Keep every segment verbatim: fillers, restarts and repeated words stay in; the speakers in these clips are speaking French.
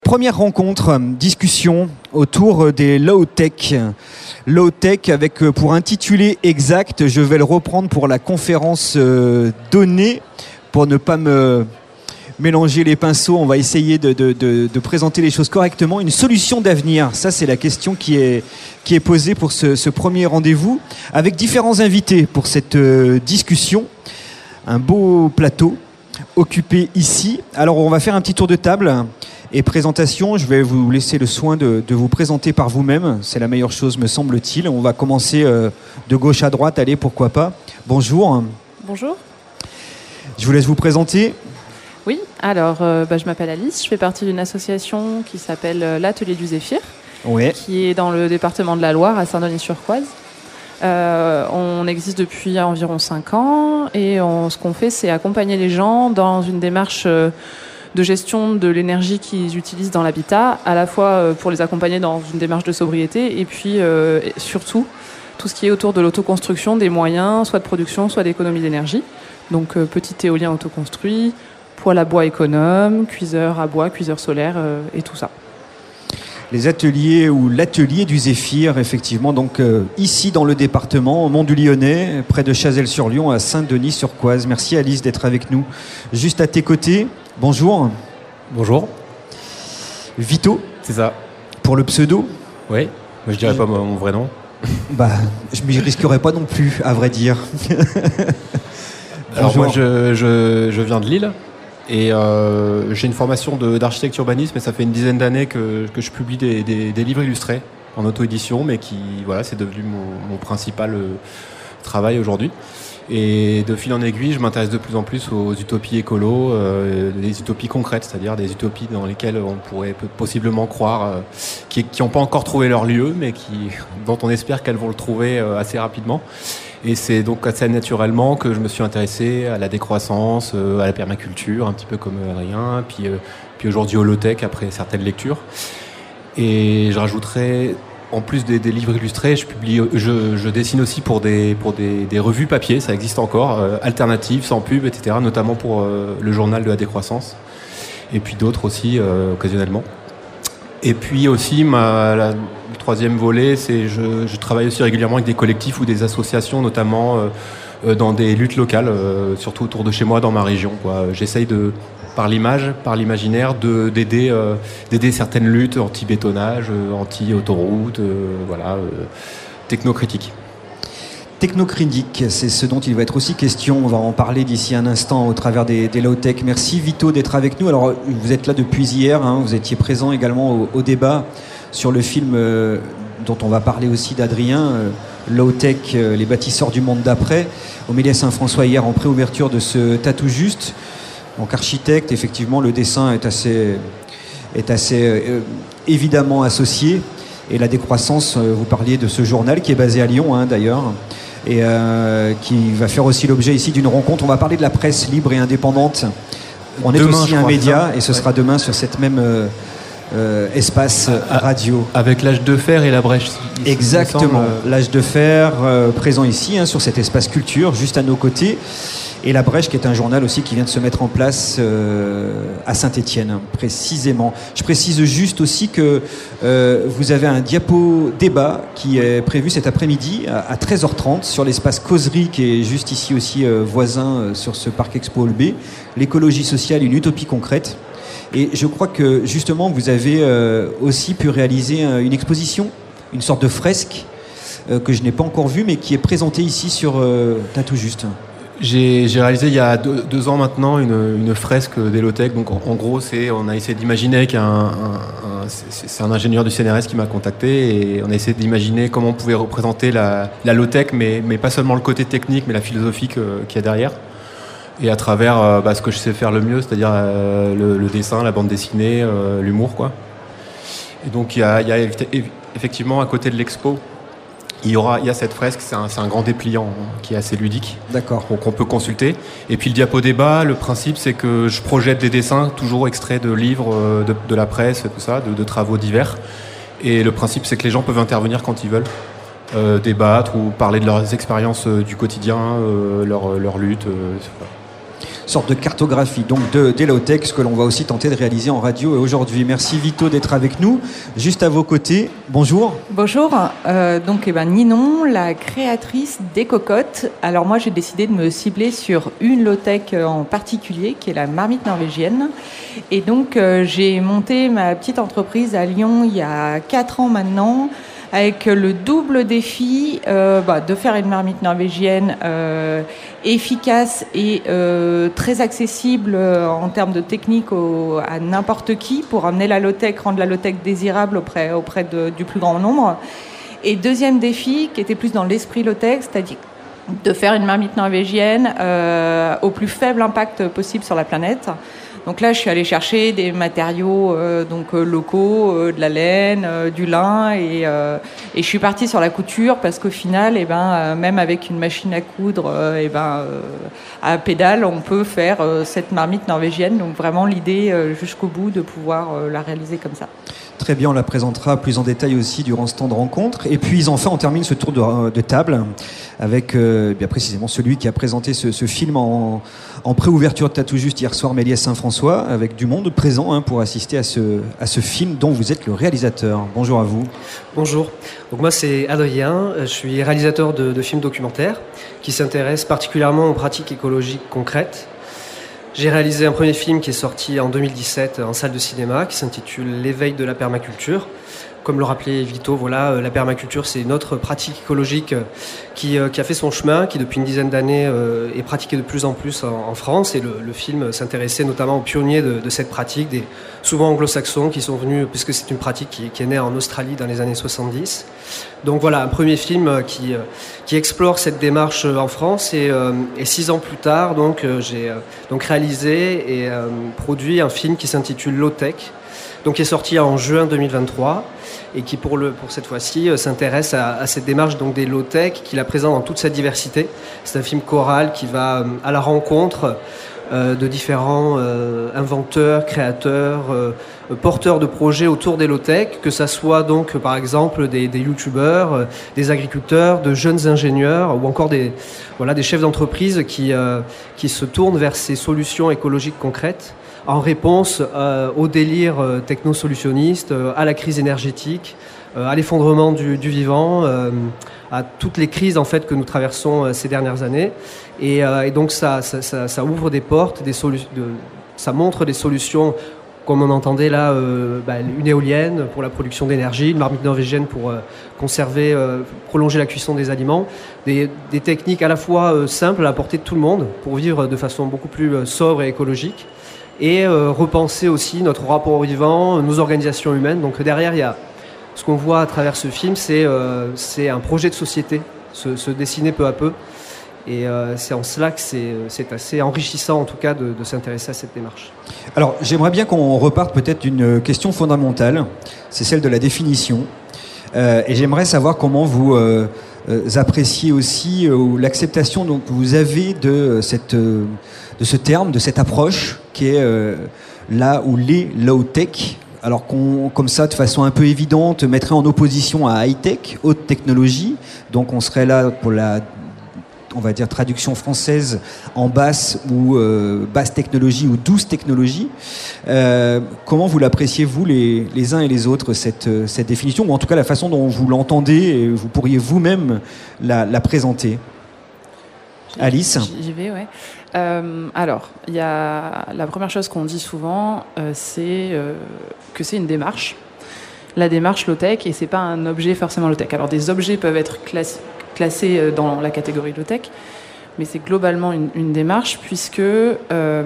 Première rencontre, discussion autour des low-tech. Low-tech avec, pour intituler exact, je vais le reprendre pour la conférence euh, donnée, pour ne pas me mélanger les pinceaux. On va essayer de, de, de, de présenter les choses correctement. Une solution d'avenir, ça c'est la question qui est, qui est posée pour ce, ce premier rendez-vous, avec différents invités pour cette euh, discussion. Un beau plateau occupé ici. Alors on va faire un petit tour de table et présentation. Je vais vous laisser le soin de, de vous présenter par vous-même. C'est la meilleure chose, me semble-t-il. On va commencer euh, de gauche à droite. Allez, pourquoi pas. Bonjour. Bonjour. Je vous laisse vous présenter. Oui, alors euh, bah, je m'appelle Alice. Je fais partie d'une association qui s'appelle euh, l'Atelier du Zéphyr, ouais. qui est dans le département de la Loire, à Saint-Denis-sur-Coise. Euh, on existe depuis environ cinq ans et on, ce qu'on fait, c'est accompagner les gens dans une démarche euh, de gestion de l'énergie qu'ils utilisent dans l'habitat, à la fois euh, pour les accompagner dans une démarche de sobriété et puis euh, et surtout tout ce qui est autour de l'autoconstruction des moyens, soit de production, soit d'économie d'énergie. Donc euh, petit éolien autoconstruit, poêle à bois économe, cuiseur à bois, cuiseur solaire euh, et tout ça. Les ateliers ou l'atelier du Zéphyr, effectivement, donc euh, ici dans le département, au Mont-du-Lyonnais, près de Chazelles-sur-Lyon, à Saint-Denis-sur-Coise. Merci Alice d'être avec nous. Juste à tes côtés, bonjour. Bonjour. Vito. C'est ça. Pour le pseudo. Oui, moi je dirais pas mon vrai nom. Bah, je m'y risquerais pas non plus, à vrai dire. Alors moi je, je, je viens de Lille. Et euh, j'ai une formation de, d'architecte urbanisme, et ça fait une dizaine d'années que, que je publie des, des, des livres illustrés en auto-édition, mais qui, voilà, c'est devenu mon, mon principal euh, travail aujourd'hui. Et de fil en aiguille, je m'intéresse de plus en plus aux utopies écolo, euh, des utopies concrètes, c'est-à-dire des utopies dans lesquelles on pourrait possiblement croire, euh, qui n'ont pas encore trouvé leur lieu, mais qui, dont on espère qu'elles vont le trouver euh, assez rapidement. Et c'est donc assez naturellement que je me suis intéressé à la décroissance, à la permaculture, un petit peu comme Adrien, puis, puis aujourd'hui au low-tech après certaines lectures. Et je rajouterai, en plus des, des livres illustrés, je, publie, je, je dessine aussi pour des, pour des, des revues papier, ça existe encore, euh, alternatives, sans pub, et cetera, notamment pour euh, le journal de la décroissance, et puis d'autres aussi, euh, occasionnellement. Et puis aussi, ma, la, le troisième volet, c'est je, je travaille aussi régulièrement avec des collectifs ou des associations, notamment euh, dans des luttes locales, euh, surtout autour de chez moi, dans ma région, quoi. J'essaye de, par l'image, par l'imaginaire, de, d'aider, euh, d'aider certaines luttes anti-bétonnage, euh, anti-autoroute, euh, voilà, euh, technocritiques. Technocritique, c'est ce dont il va être aussi question. On va en parler d'ici un instant au travers des, des low-tech. Merci Vito d'être avec nous. Alors, vous êtes là depuis hier, hein, vous étiez présent également au, au débat sur le film euh, dont on va parler aussi d'Adrien, euh, low-tech, euh, les bâtisseurs du monde d'après, au Méliès Saint-François hier en préouverture de ce Tatou Juste. Donc architecte, effectivement, le dessin est assez, est assez euh, évidemment associé. Et la décroissance, euh, vous parliez de ce journal qui est basé à Lyon, hein, d'ailleurs, et euh, qui va faire aussi l'objet ici d'une rencontre. On va parler de la presse libre et indépendante. On est demain, aussi un média, et ce ouais. sera demain sur cette même euh, euh, espace à, radio. Avec l'âge de fer et la brèche. Exactement, l'âge de fer euh, présent ici, hein, sur cet espace culture, juste à nos côtés. Et La Brèche, qui est un journal aussi qui vient de se mettre en place euh, à Saint-Étienne, précisément. Je précise juste aussi que euh, vous avez un diapo débat qui est prévu cet après-midi à, à treize heures trente sur l'espace causerie qui est juste ici aussi euh, voisin euh, sur ce parc Expo Hall B. L'écologie sociale, une utopie concrète. Et je crois que justement vous avez euh, aussi pu réaliser euh, une exposition, une sorte de fresque euh, que je n'ai pas encore vue mais qui est présentée ici sur euh, Tatou Juste. J'ai, j'ai réalisé il y a deux, deux ans maintenant une, une fresque des low-tech. Donc en, en gros, c'est, on a essayé d'imaginer qu'un un, un, c'est, c'est un ingénieur du C N R S qui m'a contacté et on a essayé d'imaginer comment on pouvait représenter la, la low-tech, mais, mais pas seulement le côté technique, mais la philosophie que, qu'il y a derrière. Et à travers euh, bah, ce que je sais faire le mieux, c'est-à-dire euh, le, le dessin, la bande dessinée, euh, l'humour, quoi. Et donc il y a, il y a effectivement à côté de l'expo, Il y aura, il y a cette fresque, c'est un, c'est un grand dépliant hein, qui est assez ludique. D'accord. Donc on peut consulter. Et puis le diapo débat, le principe c'est que je projette des dessins toujours extraits de livres, de, de la presse, tout ça, de, de travaux divers. Et le principe c'est que les gens peuvent intervenir quand ils veulent, euh, débattre ou parler de leurs expériences euh, du quotidien, euh, leur, leur lutte. Euh, sorte de cartographie donc de, des low-tech, ce que l'on va aussi tenter de réaliser en radio aujourd'hui. Merci Vito d'être avec nous. Juste à vos côtés, bonjour. Bonjour, euh, donc eh ben, Ninon, la créatrice des cocottes. Alors moi j'ai décidé de me cibler sur une low-tech en particulier, qui est la marmite norvégienne. Et donc euh, j'ai monté ma petite entreprise à Lyon il y a quatre ans maintenant, avec le double défi euh, bah, de faire une marmite norvégienne euh, efficace et euh, très accessible euh, en termes de technique au, à n'importe qui, pour amener la low-tech, rendre la low-tech désirable auprès, auprès de, du plus grand nombre. Et deuxième défi, qui était plus dans l'esprit low-tech, c'est-à-dire de faire une marmite norvégienne euh, au plus faible impact possible sur la planète. Donc là, je suis allée chercher des matériaux euh, donc euh, locaux, euh, de la laine, euh, du lin, et, euh, et je suis partie sur la couture parce qu'au final, eh ben, euh, même avec une machine à coudre, euh, eh ben, euh, à pédale, on peut faire euh, cette marmite norvégienne. Donc vraiment l'idée euh, jusqu'au bout de pouvoir euh, la réaliser comme ça. Très bien, on la présentera plus en détail aussi durant ce temps de rencontre. Et puis enfin, on termine ce tour de, de table avec euh, bien précisément celui qui a présenté ce, ce film en, en pré-ouverture de Tatou Juste hier soir, Méliès Saint-François, avec du monde présent hein, pour assister à ce, à ce film dont vous êtes le réalisateur. Bonjour à vous. Bonjour. Donc moi c'est Adrien, je suis réalisateur de, de films documentaires qui s'intéressent particulièrement aux pratiques écologiques concrètes. J'ai réalisé un premier film qui est sorti en deux mille dix-sept en salle de cinéma qui s'intitule L'éveil de la permaculture. Comme le rappelait Vito, voilà, la permaculture, c'est une autre pratique écologique qui, qui a fait son chemin, qui depuis une dizaine d'années euh, est pratiquée de plus en plus en, en France. Et le, le film s'intéressait notamment aux pionniers de, de cette pratique, des, souvent anglo-saxons qui sont venus, puisque c'est une pratique qui, qui est née en Australie dans les années soixante-dix. Donc voilà, un premier film qui, qui explore cette démarche en France. Et, euh, et six ans plus tard, donc, j'ai donc réalisé et euh, produit un film qui s'intitule Low-Tech, donc qui est sorti en juin deux mille vingt-trois et qui pour, le, pour cette fois-ci s'intéresse à, à cette démarche donc des low-tech, qui la présente dans toute sa diversité. C'est un film choral qui va à la rencontre euh, de différents euh, inventeurs, créateurs, euh, porteurs de projets autour des low-tech, que ça soit donc par exemple des, des youtubeurs, euh, des agriculteurs, de jeunes ingénieurs ou encore des, voilà, des chefs d'entreprise qui, euh, qui se tournent vers ces solutions écologiques concrètes, en réponse euh, au délire euh, techno-solutionniste, euh, à la crise énergétique, euh, à l'effondrement du, du vivant, euh, à toutes les crises en fait que nous traversons euh, ces dernières années. Et, euh, et donc ça, ça, ça, ça ouvre des portes, des solu- de, ça montre des solutions, comme on entendait là, euh, bah, une éolienne pour la production d'énergie, une marmite norvégienne pour euh, conserver, euh, prolonger la cuisson des aliments, des, des techniques à la fois euh, simples à la portée de tout le monde pour vivre de façon beaucoup plus euh, sobre et écologique. Et euh, repenser aussi notre rapport au vivant, nos organisations humaines. Donc derrière, il y a ce qu'on voit à travers ce film, c'est, euh, c'est un projet de société se, se dessiner peu à peu. Et euh, c'est en cela que c'est, c'est assez enrichissant, en tout cas, de, de s'intéresser à cette démarche. Alors, j'aimerais bien qu'on reparte peut-être d'une question fondamentale, c'est celle de la définition. Euh, et j'aimerais savoir comment vous euh, euh, appréciez aussi euh, l'acceptation donc, que vous avez de, cette, euh, de ce terme, de cette approche qui est euh, là où les low-tech, alors qu'on, comme ça, de façon un peu évidente, mettrait en opposition à high-tech, haute technologie. Donc on serait là pour la, on va dire, traduction française en basse ou euh, basse technologie ou douce technologie. Euh, comment vous l'appréciez, vous, les, les uns et les autres, cette, cette définition, ou en tout cas la façon dont vous l'entendez et vous pourriez vous-même la, la présenter? Alice? J'y vais, ouais. Euh, alors, il y a la première chose qu'on dit souvent, euh, c'est euh, que c'est une démarche. La démarche low-tech, et c'est pas un objet forcément low-tech. Alors, des objets peuvent être class- classés dans la catégorie low-tech, mais c'est globalement une, une démarche, puisque euh,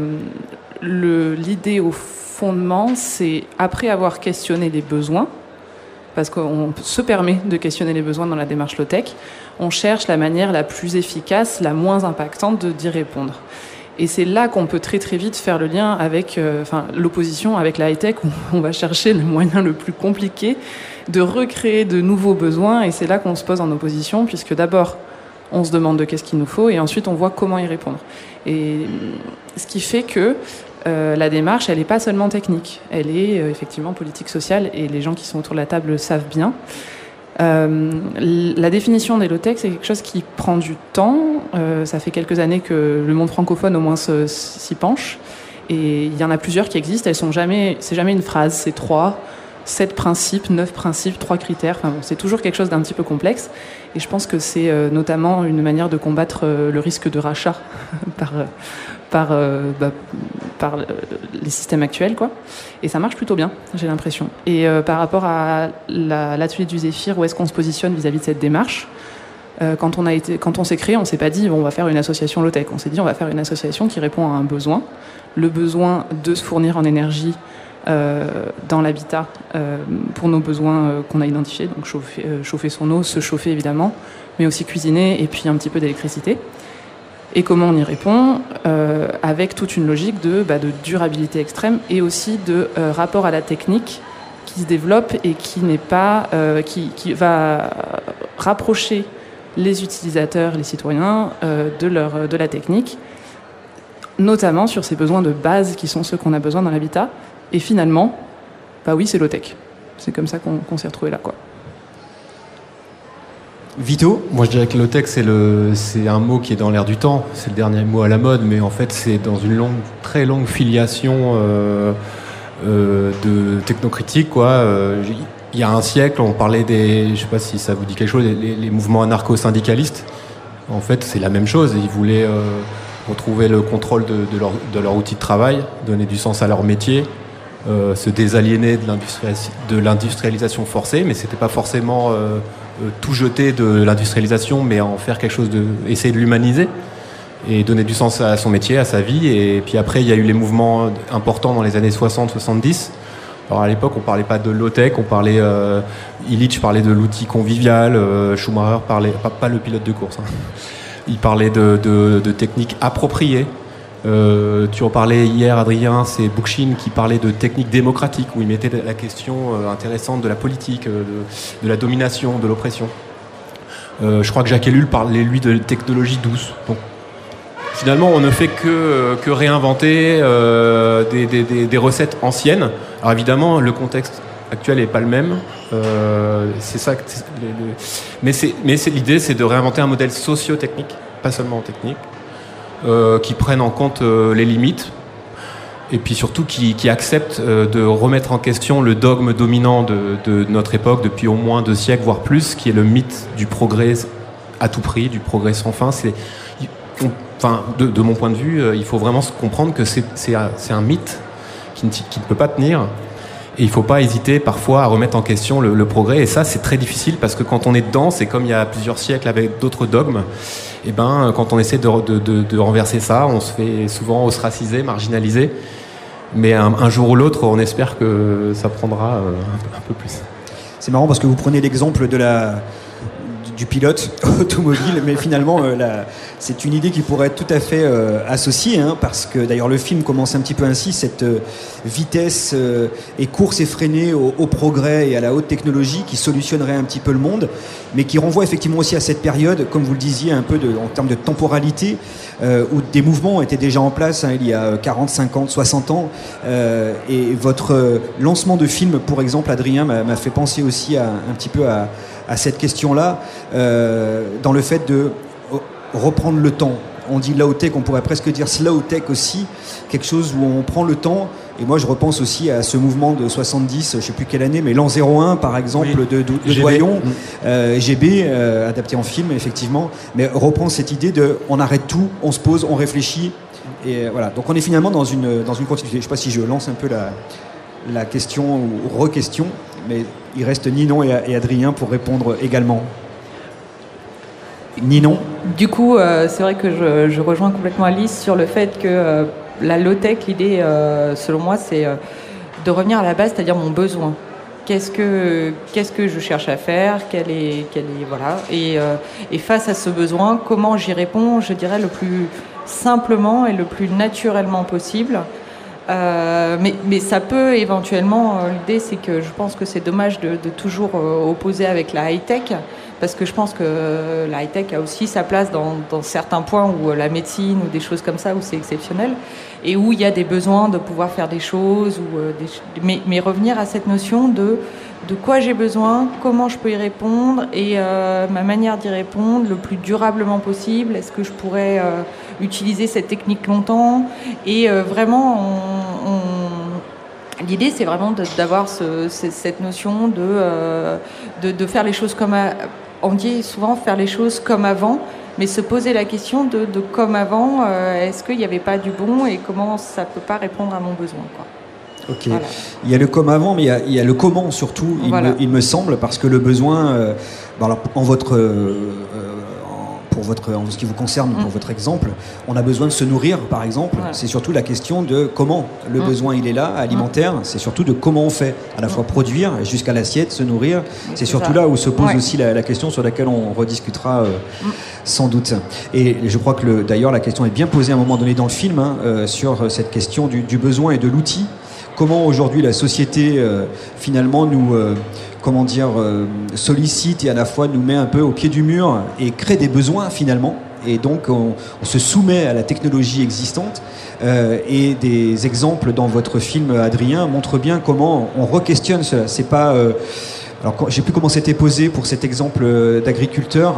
le, l'idée au fondement, c'est après avoir questionné les besoins, parce qu'on se permet de questionner les besoins dans la démarche low-tech, on cherche la manière la plus efficace, la moins impactante de, d'y répondre. Et c'est là qu'on peut très très vite faire le lien avec euh, enfin, l'opposition avec la high-tech, où on va chercher le moyen le plus compliqué de recréer de nouveaux besoins, et c'est là qu'on se pose en opposition, puisque d'abord, on se demande de qu'est-ce qu'il nous faut, et ensuite on voit comment y répondre. Et ce qui fait que Euh, la démarche, elle n'est pas seulement technique, elle est euh, effectivement politique, sociale, et les gens qui sont autour de la table le savent bien. Euh, la définition des low-tech, c'est quelque chose qui prend du temps. Euh, ça fait quelques années que le monde francophone au moins se, s'y penche. Et il y en a plusieurs qui existent. Elles sont jamais, c'est jamais une phrase, c'est trois, sept principes, neuf principes, trois critères. Enfin bon, c'est toujours quelque chose d'un petit peu complexe. Et je pense que c'est euh, notamment une manière de combattre euh, le risque de rachat par euh, par euh, bah, par euh, les systèmes actuels, quoi. Et ça marche plutôt bien, j'ai l'impression. Et euh, par rapport à la, l'atelier du Zéphyr, où est-ce qu'on se positionne vis-à-vis de cette démarche? Euh, quand on a été, quand on s'est créé, on s'est pas dit bon, on va faire une association low-tech. On s'est dit on va faire une association qui répond à un besoin, le besoin de se fournir en énergie euh, dans l'habitat euh, pour nos besoins euh, qu'on a identifiés, donc chauffer, euh, chauffer son eau, se chauffer évidemment, mais aussi cuisiner et puis un petit peu d'électricité. Et comment on y répond euh, avec toute une logique de, bah, de durabilité extrême et aussi de euh, rapport à la technique qui se développe et qui n'est pas, euh, qui, qui va rapprocher les utilisateurs, les citoyens euh, de leur de la technique, notamment sur ces besoins de base qui sont ceux qu'on a besoin dans l'habitat. Et finalement, bah oui, c'est low-tech. C'est comme ça qu'on, qu'on s'est retrouvé là, quoi. Vito ? Moi, je dirais que low-tech, c'est, le, c'est un mot qui est dans l'air du temps. C'est le dernier mot à la mode, mais en fait, c'est dans une longue, très longue filiation euh, euh, de technocritique, quoi. Euh, il y a un siècle, on parlait des, je ne sais pas si ça vous dit quelque chose, les, les mouvements anarcho-syndicalistes. En fait, c'est la même chose. Ils voulaient euh, retrouver le contrôle de, de, leur, de leur outil de travail, donner du sens à leur métier, euh, se désaliéner de, l'industrialis- de l'industrialisation forcée, mais c'était pas forcément euh, euh, tout jeter de l'industrialisation, mais en faire quelque chose de, essayer de l'humaniser et donner du sens à son métier, à sa vie. Et puis après, il y a eu les mouvements importants dans les années soixante soixante-dix. Alors à l'époque, on parlait pas de low-tech, on parlait, euh, Illich parlait de l'outil convivial, euh, Schumacher parlait, pas, pas le pilote de course, hein. Il parlait de, de, de techniques appropriées. Euh, tu en parlais hier, Adrien, c'est Bookchin qui parlait de techniques démocratiques, où il mettait la question euh, intéressante de la politique, euh, de, de la domination, de l'oppression. Euh, je crois que Jacques Ellul parlait, lui, de technologie douce. Donc, finalement, on ne fait que, que réinventer euh, des, des, des, des recettes anciennes. Alors évidemment, le contexte actuel n'est pas le même. Euh, c'est ça. Que c'est, le, le... Mais, c'est, mais c'est, l'idée, c'est de réinventer un modèle socio-technique, pas seulement technique, euh, qui prenne en compte euh, les limites, et puis surtout qui, qui accepte euh, de remettre en question le dogme dominant de, de notre époque depuis au moins deux siècles, voire plus, qui est le mythe du progrès à tout prix, du progrès sans fin. C'est, on, enfin, de, de mon point de vue, euh, il faut vraiment comprendre que c'est, c'est, un, c'est un mythe qui ne, qui ne peut pas tenir. Et il ne faut pas hésiter parfois à remettre en question le, le progrès. Et ça, c'est très difficile parce que quand on est dedans, c'est comme il y a plusieurs siècles avec d'autres dogmes. Et ben, quand on essaie de, de, de, de renverser ça, on se fait souvent ostraciser, marginaliser. Mais un, un jour ou l'autre, on espère que ça prendra euh, un peu plus. C'est marrant parce que vous prenez l'exemple de la... du pilote automobile, mais finalement euh, la, c'est une idée qui pourrait être tout à fait euh, associée, hein, parce que d'ailleurs le film commence un petit peu ainsi, cette euh, vitesse euh, et course effrénée au, au progrès et à la haute technologie qui solutionnerait un petit peu le monde, mais qui renvoie effectivement aussi à cette période, comme vous le disiez, un peu de, en termes de temporalité, euh, où des mouvements étaient déjà en place, hein, il y a quarante, cinquante, soixante ans, euh, et votre euh, lancement de film, pour exemple, Adrien, m'a, m'a fait penser aussi à, un petit peu à à cette question-là, euh, dans le fait de reprendre le temps. On dit low-tech, on pourrait presque dire slow-tech aussi, quelque chose où on prend le temps. Et moi, je repense aussi à ce mouvement de soixante-dix, je ne sais plus quelle année, mais l'an zéro un, par exemple, oui. de, de, de Doyon, euh, G B, euh, adapté en film, effectivement. Mais reprendre cette idée de, on arrête tout, on se pose, on réfléchit. Et voilà. Donc, on est finalement dans une, dans une continuité. Je ne sais pas si je lance un peu la, la question ou re-question, mais il reste Ninon et Adrien pour répondre également. Ninon ? Du coup, euh, c'est vrai que je, je rejoins complètement Alice sur le fait que euh, la low-tech, l'idée, euh, selon moi, c'est euh, de revenir à la base, c'est-à-dire mon besoin. Qu'est-ce que, qu'est-ce que je cherche à faire ? Quel est, quel est, voilà. Et, euh, et face à ce besoin, comment j'y réponds, je dirais, le plus simplement et le plus naturellement possible. Euh, mais, mais ça peut éventuellement, euh, l'idée c'est que je pense que c'est dommage de, de toujours euh, opposer avec la high-tech, parce que je pense que euh, la high-tech a aussi sa place dans, dans certains points où euh, la médecine ou des choses comme ça, où c'est exceptionnel, et où il y a des besoins de pouvoir faire des choses, ou, euh, des, mais, mais revenir à cette notion de de quoi j'ai besoin, comment je peux y répondre et euh, ma manière d'y répondre le plus durablement possible. Est-ce que je pourrais euh, utiliser cette technique longtemps? Et euh, vraiment, on, on... l'idée, c'est vraiment de, d'avoir ce, cette notion de, euh, de, de faire les choses comme... À... On dit souvent faire les choses comme avant, mais se poser la question de, de comme avant, euh, est-ce qu'il n'y avait pas du bon et comment ça ne peut pas répondre à mon besoin, quoi. Ok. Voilà. Il y a le comme avant, mais il y a, il y a le comment surtout, il, voilà. me, il me semble, parce que le besoin, euh, alors en votre, euh, en, pour votre, en ce qui vous concerne, mmh. pour votre exemple, on a besoin de se nourrir, par exemple. Voilà. C'est surtout la question de comment le mmh. besoin il est là, alimentaire. Mmh. C'est surtout de comment on fait, à la fois produire jusqu'à l'assiette, se nourrir. Mmh. C'est, c'est surtout ça. Là où se pose ouais. aussi la, la question sur laquelle on rediscutera. Euh, mmh. Sans doute. Et je crois que le, d'ailleurs la question est bien posée à un moment donné dans le film hein, euh, sur cette question du, du besoin et de l'outil. Comment aujourd'hui la société euh, finalement nous euh, comment dire euh, sollicite et à la fois nous met un peu au pied du mur et crée des besoins finalement. Et donc on, on se soumet à la technologie existante euh, et des exemples dans votre film Adrien montrent bien comment on re-questionne cela. C'est pas euh, Alors, je ne sais plus comment c'était posé pour cet exemple d'agriculteur.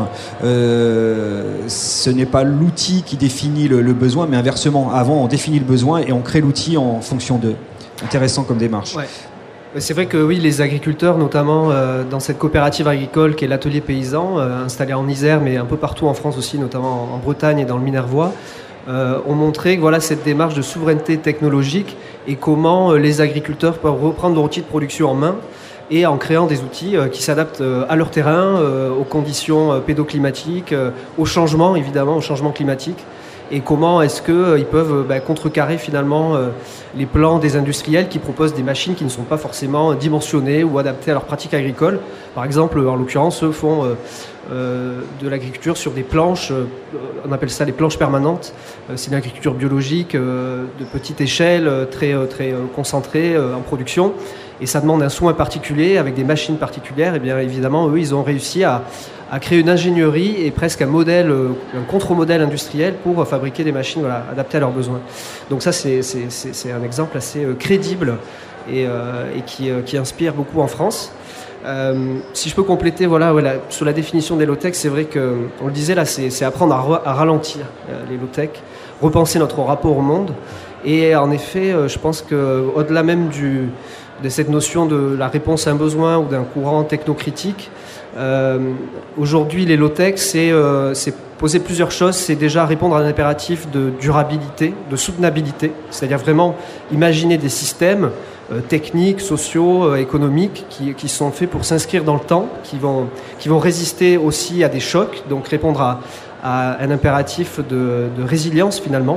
Euh, ce n'est pas l'outil qui définit le, le besoin, mais inversement. Avant, on définit le besoin et on crée l'outil en fonction d'eux. Intéressant comme démarche. Ouais. C'est vrai que oui, les agriculteurs, notamment euh, dans cette coopérative agricole qui est l'Atelier Paysan, euh, installé en Isère, mais un peu partout en France aussi, notamment en Bretagne et dans le Minervois, euh, ont montré que voilà, cette démarche de souveraineté technologique et comment euh, les agriculteurs peuvent reprendre leur outil de production en main et en créant des outils euh, qui s'adaptent euh, à leur terrain, euh, aux conditions euh, pédoclimatiques, euh, au changement évidemment, au changement climatique. Et comment est-ce qu'ils euh, peuvent bah, contrecarrer finalement euh, les plans des industriels qui proposent des machines qui ne sont pas forcément dimensionnées ou adaptées à leurs pratiques agricoles. Par exemple, en l'occurrence, eux font euh, euh, de l'agriculture sur des planches, euh, on appelle ça les planches permanentes. Euh, c'est une agriculture biologique euh, de petite échelle, euh, très, euh, très euh, concentrée euh, en production. Et ça demande un soin particulier avec des machines particulières. Et bien évidemment, eux, ils ont réussi à, à créer une ingénierie et presque un modèle, un contre-modèle industriel pour fabriquer des machines voilà, adaptées à leurs besoins. Donc ça, c'est, c'est, c'est, c'est un exemple assez crédible et, euh, et qui, euh, qui inspire beaucoup en France. Euh, si je peux compléter, voilà, voilà, sur la définition des low-tech, c'est vrai que, on le disait là, c'est, c'est apprendre à, re, à ralentir euh, les low-tech, repenser notre rapport au monde. Et en effet, euh, je pense qu'au-delà même du de cette notion de la réponse à un besoin ou d'un courant technocritique. Euh, aujourd'hui, les low-tech, c'est, euh, c'est poser plusieurs choses. C'est déjà répondre à un impératif de durabilité, de soutenabilité, c'est-à-dire vraiment imaginer des systèmes euh, techniques, sociaux, euh, économiques qui, qui sont faits pour s'inscrire dans le temps, qui vont, qui vont résister aussi à des chocs, donc répondre à, à un impératif de, de résilience finalement.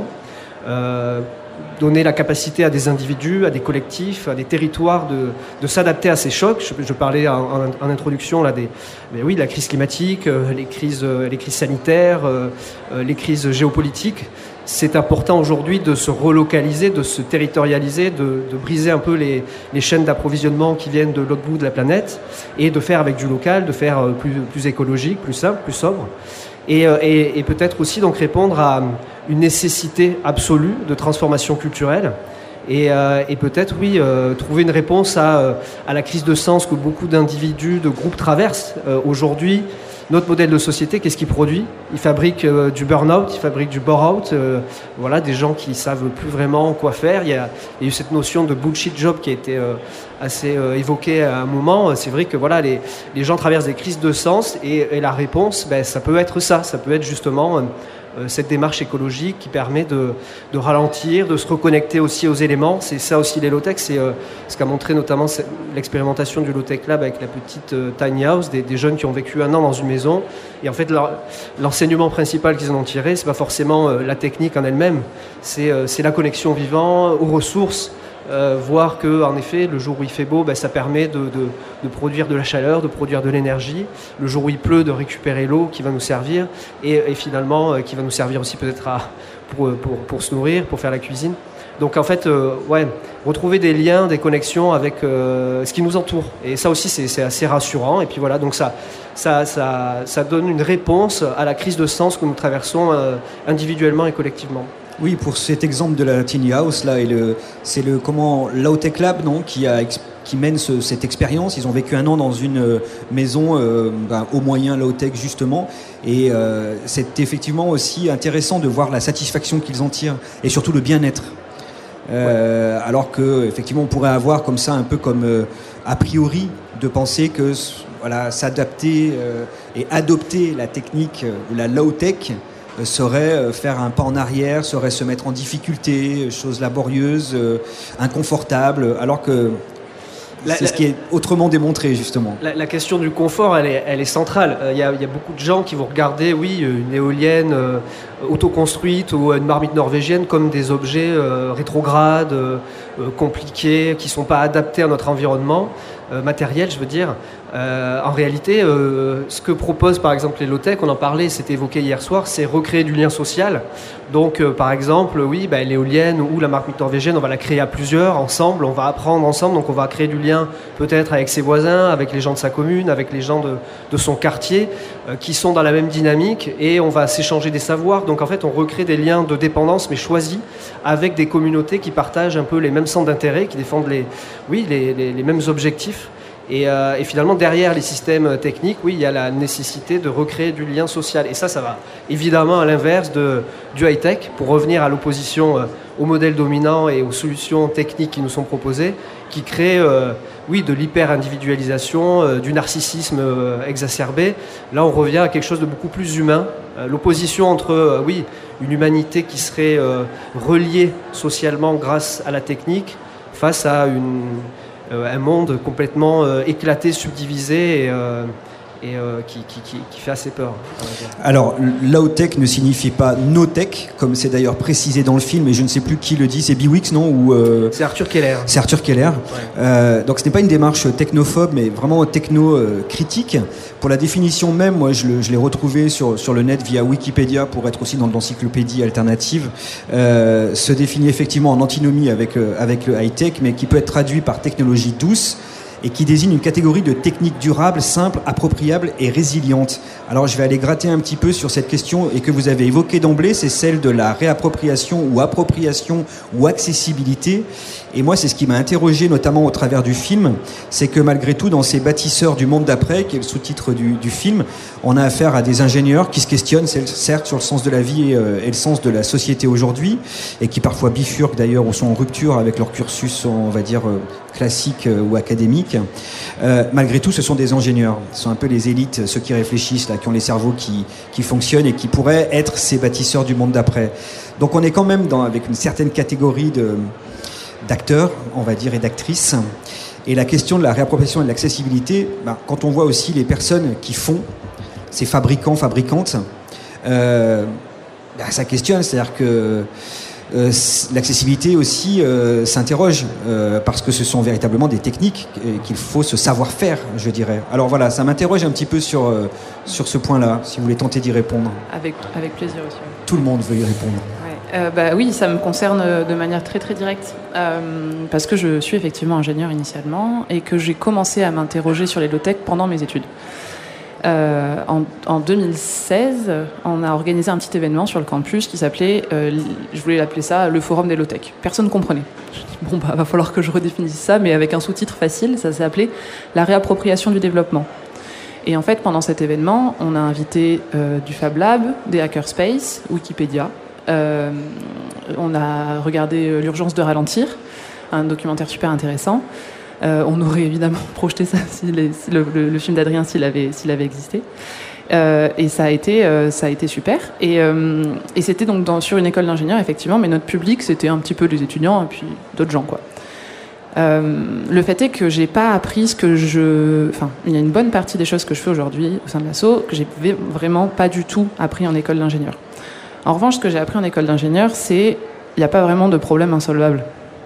Euh, donner la capacité à des individus, à des collectifs, à des territoires de, de s'adapter à ces chocs. Je, je parlais en, en, en introduction là des, mais oui, de la crise climatique, euh, les crises, euh, les crises sanitaires, euh, euh, les crises géopolitiques. C'est important aujourd'hui de se relocaliser, de se territorialiser, de, de briser un peu les, les chaînes d'approvisionnement qui viennent de l'autre bout de la planète et de faire avec du local, de faire plus, plus écologique, plus simple, plus sobre. Et, et, et peut-être aussi donc répondre à une nécessité absolue de transformation culturelle et, euh, et peut-être oui euh, trouver une réponse à, à la crise de sens que beaucoup d'individus, de groupes traversent euh, aujourd'hui. Notre modèle de société, qu'est-ce qu'il produit ? Il fabrique euh, du burn-out, il fabrique du bore-out, euh, voilà, des gens qui savent plus vraiment quoi faire. Il y a, il y a eu cette notion de bullshit job qui a été euh, assez euh, évoquée à un moment. C'est vrai que voilà, les, les gens traversent des crises de sens et, et la réponse, ben, ça peut être ça, ça peut être justement euh, cette démarche écologique qui permet de, de ralentir, de se reconnecter aussi aux éléments. C'est ça aussi les low-tech, c'est euh, ce qu'a montré notamment l'expérimentation du low-tech lab avec la petite euh, tiny house, des, des jeunes qui ont vécu un an dans une maison. Et en fait, leur, l'enseignement principal qu'ils en ont tiré, c'est pas forcément euh, la technique en elle-même, c'est, euh, c'est la connexion au vivant, aux ressources. Euh, voir que, en effet, le jour où il fait beau, ben, ça permet de, de, de produire de la chaleur, de produire de l'énergie. Le jour où il pleut, de récupérer l'eau qui va nous servir et, et finalement euh, qui va nous servir aussi peut-être à, pour, pour, pour se nourrir, pour faire la cuisine. Donc en fait, euh, ouais, retrouver des liens, des connexions avec euh, ce qui nous entoure. Et ça aussi, c'est, c'est assez rassurant. Et puis voilà, donc ça, ça, ça, ça donne une réponse à la crise de sens que nous traversons euh, individuellement et collectivement. Oui, pour cet exemple de la tiny house là, et le, c'est le comment Low-Tech Lab, non, qui a qui mènent ce, cette expérience. Ils ont vécu un an dans une euh, maison euh, ben, au moyen low-tech justement, et euh, c'est effectivement aussi intéressant de voir la satisfaction qu'ils en tirent et surtout le bien-être. Euh, ouais. Alors que effectivement on pourrait avoir comme ça un peu comme euh, a priori de penser que voilà, s'adapter euh, et adopter la technique ou euh, la low-tech euh, serait euh, faire un pas en arrière, serait se mettre en difficulté, chose laborieuse, euh, inconfortable, alors que la, c'est la, ce qui est autrement démontré justement. La, la question du confort, elle est, elle est centrale. Il euh, y, a, y a beaucoup de gens qui vont regarder, oui, une éolienne euh, autoconstruite ou une marmite norvégienne comme des objets euh, rétrogrades, euh, compliqués, qui ne sont pas adaptés à notre environnement euh, matériel, je veux dire. Euh, en réalité, euh, ce que proposent par exemple les low-tech, on en parlait, c'était évoqué hier soir, c'est recréer du lien social. Donc euh, par exemple, oui, bah, l'éolienne ou la marmite norvégienne, on va la créer à plusieurs, ensemble, on va apprendre ensemble, donc on va créer du lien peut-être avec ses voisins, avec les gens de sa commune, avec les gens de, de son quartier, euh, qui sont dans la même dynamique, et on va s'échanger des savoirs. Donc en fait, on recrée des liens de dépendance, mais choisis, avec des communautés qui partagent un peu les mêmes centres d'intérêt, qui défendent les, oui, les, les, les mêmes objectifs. Et, euh, et finalement, derrière les systèmes techniques, oui, il y a la nécessité de recréer du lien social. Et ça, ça va évidemment à l'inverse de, du high-tech, pour revenir à l'opposition euh, au modèle dominant et aux solutions techniques qui nous sont proposées, qui créent euh, oui, de l'hyper-individualisation, euh, du narcissisme euh, exacerbé. Là, on revient à quelque chose de beaucoup plus humain. Euh, l'opposition entre, euh, oui, une humanité qui serait euh, reliée socialement grâce à la technique, face à une... Euh, un monde complètement euh, éclaté, subdivisé et, euh, et euh, qui, qui, qui, qui fait assez peur. Alors, low-tech ne signifie pas no-tech, comme c'est d'ailleurs précisé dans le film, et je ne sais plus qui le dit, c'est Biwix, non ou euh... C'est Arthur Keller. C'est Arthur Keller. Ouais. Euh, donc ce n'est pas une démarche technophobe, mais vraiment techno-critique. Pour la définition même, moi je, le, je l'ai retrouvé sur, sur le net via Wikipédia, pour être aussi dans l'encyclopédie alternative, euh, se définit effectivement en antinomie avec, euh, avec le high-tech, mais qui peut être traduit par technologie douce, et qui désigne une catégorie de techniques durables, simples, appropriables et résilientes. Alors je vais aller gratter un petit peu sur cette question et que vous avez évoquée d'emblée, c'est celle de la réappropriation ou appropriation ou accessibilité. Et moi, c'est ce qui m'a interrogé, notamment au travers du film, c'est que malgré tout, dans ces bâtisseurs du monde d'après, qui est le sous-titre du, du film, on a affaire à des ingénieurs qui se questionnent, certes, sur le sens de la vie et, euh, et le sens de la société aujourd'hui, et qui parfois bifurquent d'ailleurs ou sont en rupture avec leur cursus, on va dire, euh, classique euh, ou académique. Euh, malgré tout, ce sont des ingénieurs. Ce sont un peu les élites, ceux qui réfléchissent, là, qui ont les cerveaux qui, qui fonctionnent et qui pourraient être ces bâtisseurs du monde d'après. Donc on est quand même dans, avec une certaine catégorie de... d'acteurs, on va dire, et d'actrices. Et la question de la réappropriation et de l'accessibilité, ben, quand on voit aussi les personnes qui font, ces fabricants, fabricantes, euh, ben, ça questionne, c'est-à-dire que euh, l'accessibilité aussi euh, s'interroge, euh, parce que ce sont véritablement des techniques qu'il faut se savoir faire, je dirais. Alors voilà, ça m'interroge un petit peu sur, euh, sur ce point-là, si vous voulez tenter d'y répondre. Avec, avec plaisir aussi. Tout le monde veut y répondre. Euh, bah, oui, ça me concerne de manière très très directe, euh, parce que je suis effectivement ingénieur initialement et que j'ai commencé à m'interroger sur les low-tech pendant mes études. Euh, en, en deux mille seize, on a organisé un petit événement sur le campus qui s'appelait, euh, je voulais l'appeler ça, le forum des low-tech. Personne ne comprenait. Je dis, bon, bah, va falloir que je redéfinisse ça, mais avec un sous-titre facile, ça s'est appelé la réappropriation du développement. Et en fait, pendant cet événement, on a invité euh, du Fab Lab, des Hackerspace, Wikipédia. Euh, on a regardé l'urgence de ralentir, un documentaire super intéressant. Euh, on aurait évidemment projeté ça si, les, si le, le, le film d'Adrien s'il avait, s'il avait existé. Euh, et ça a été, euh, ça a été super. Et, euh, et c'était donc dans, sur une école d'ingénieurs, effectivement, mais notre public, c'était un petit peu des étudiants et puis d'autres gens, quoi. Euh, le fait est que j'ai pas appris ce que je... Enfin, il y a une bonne partie des choses que je fais aujourd'hui au sein de l'asso que j'ai vraiment pas du tout appris en école d'ingénieur. En revanche, ce que j'ai appris en école d'ingénieur, c'est il n'y a pas vraiment de problème insolvable.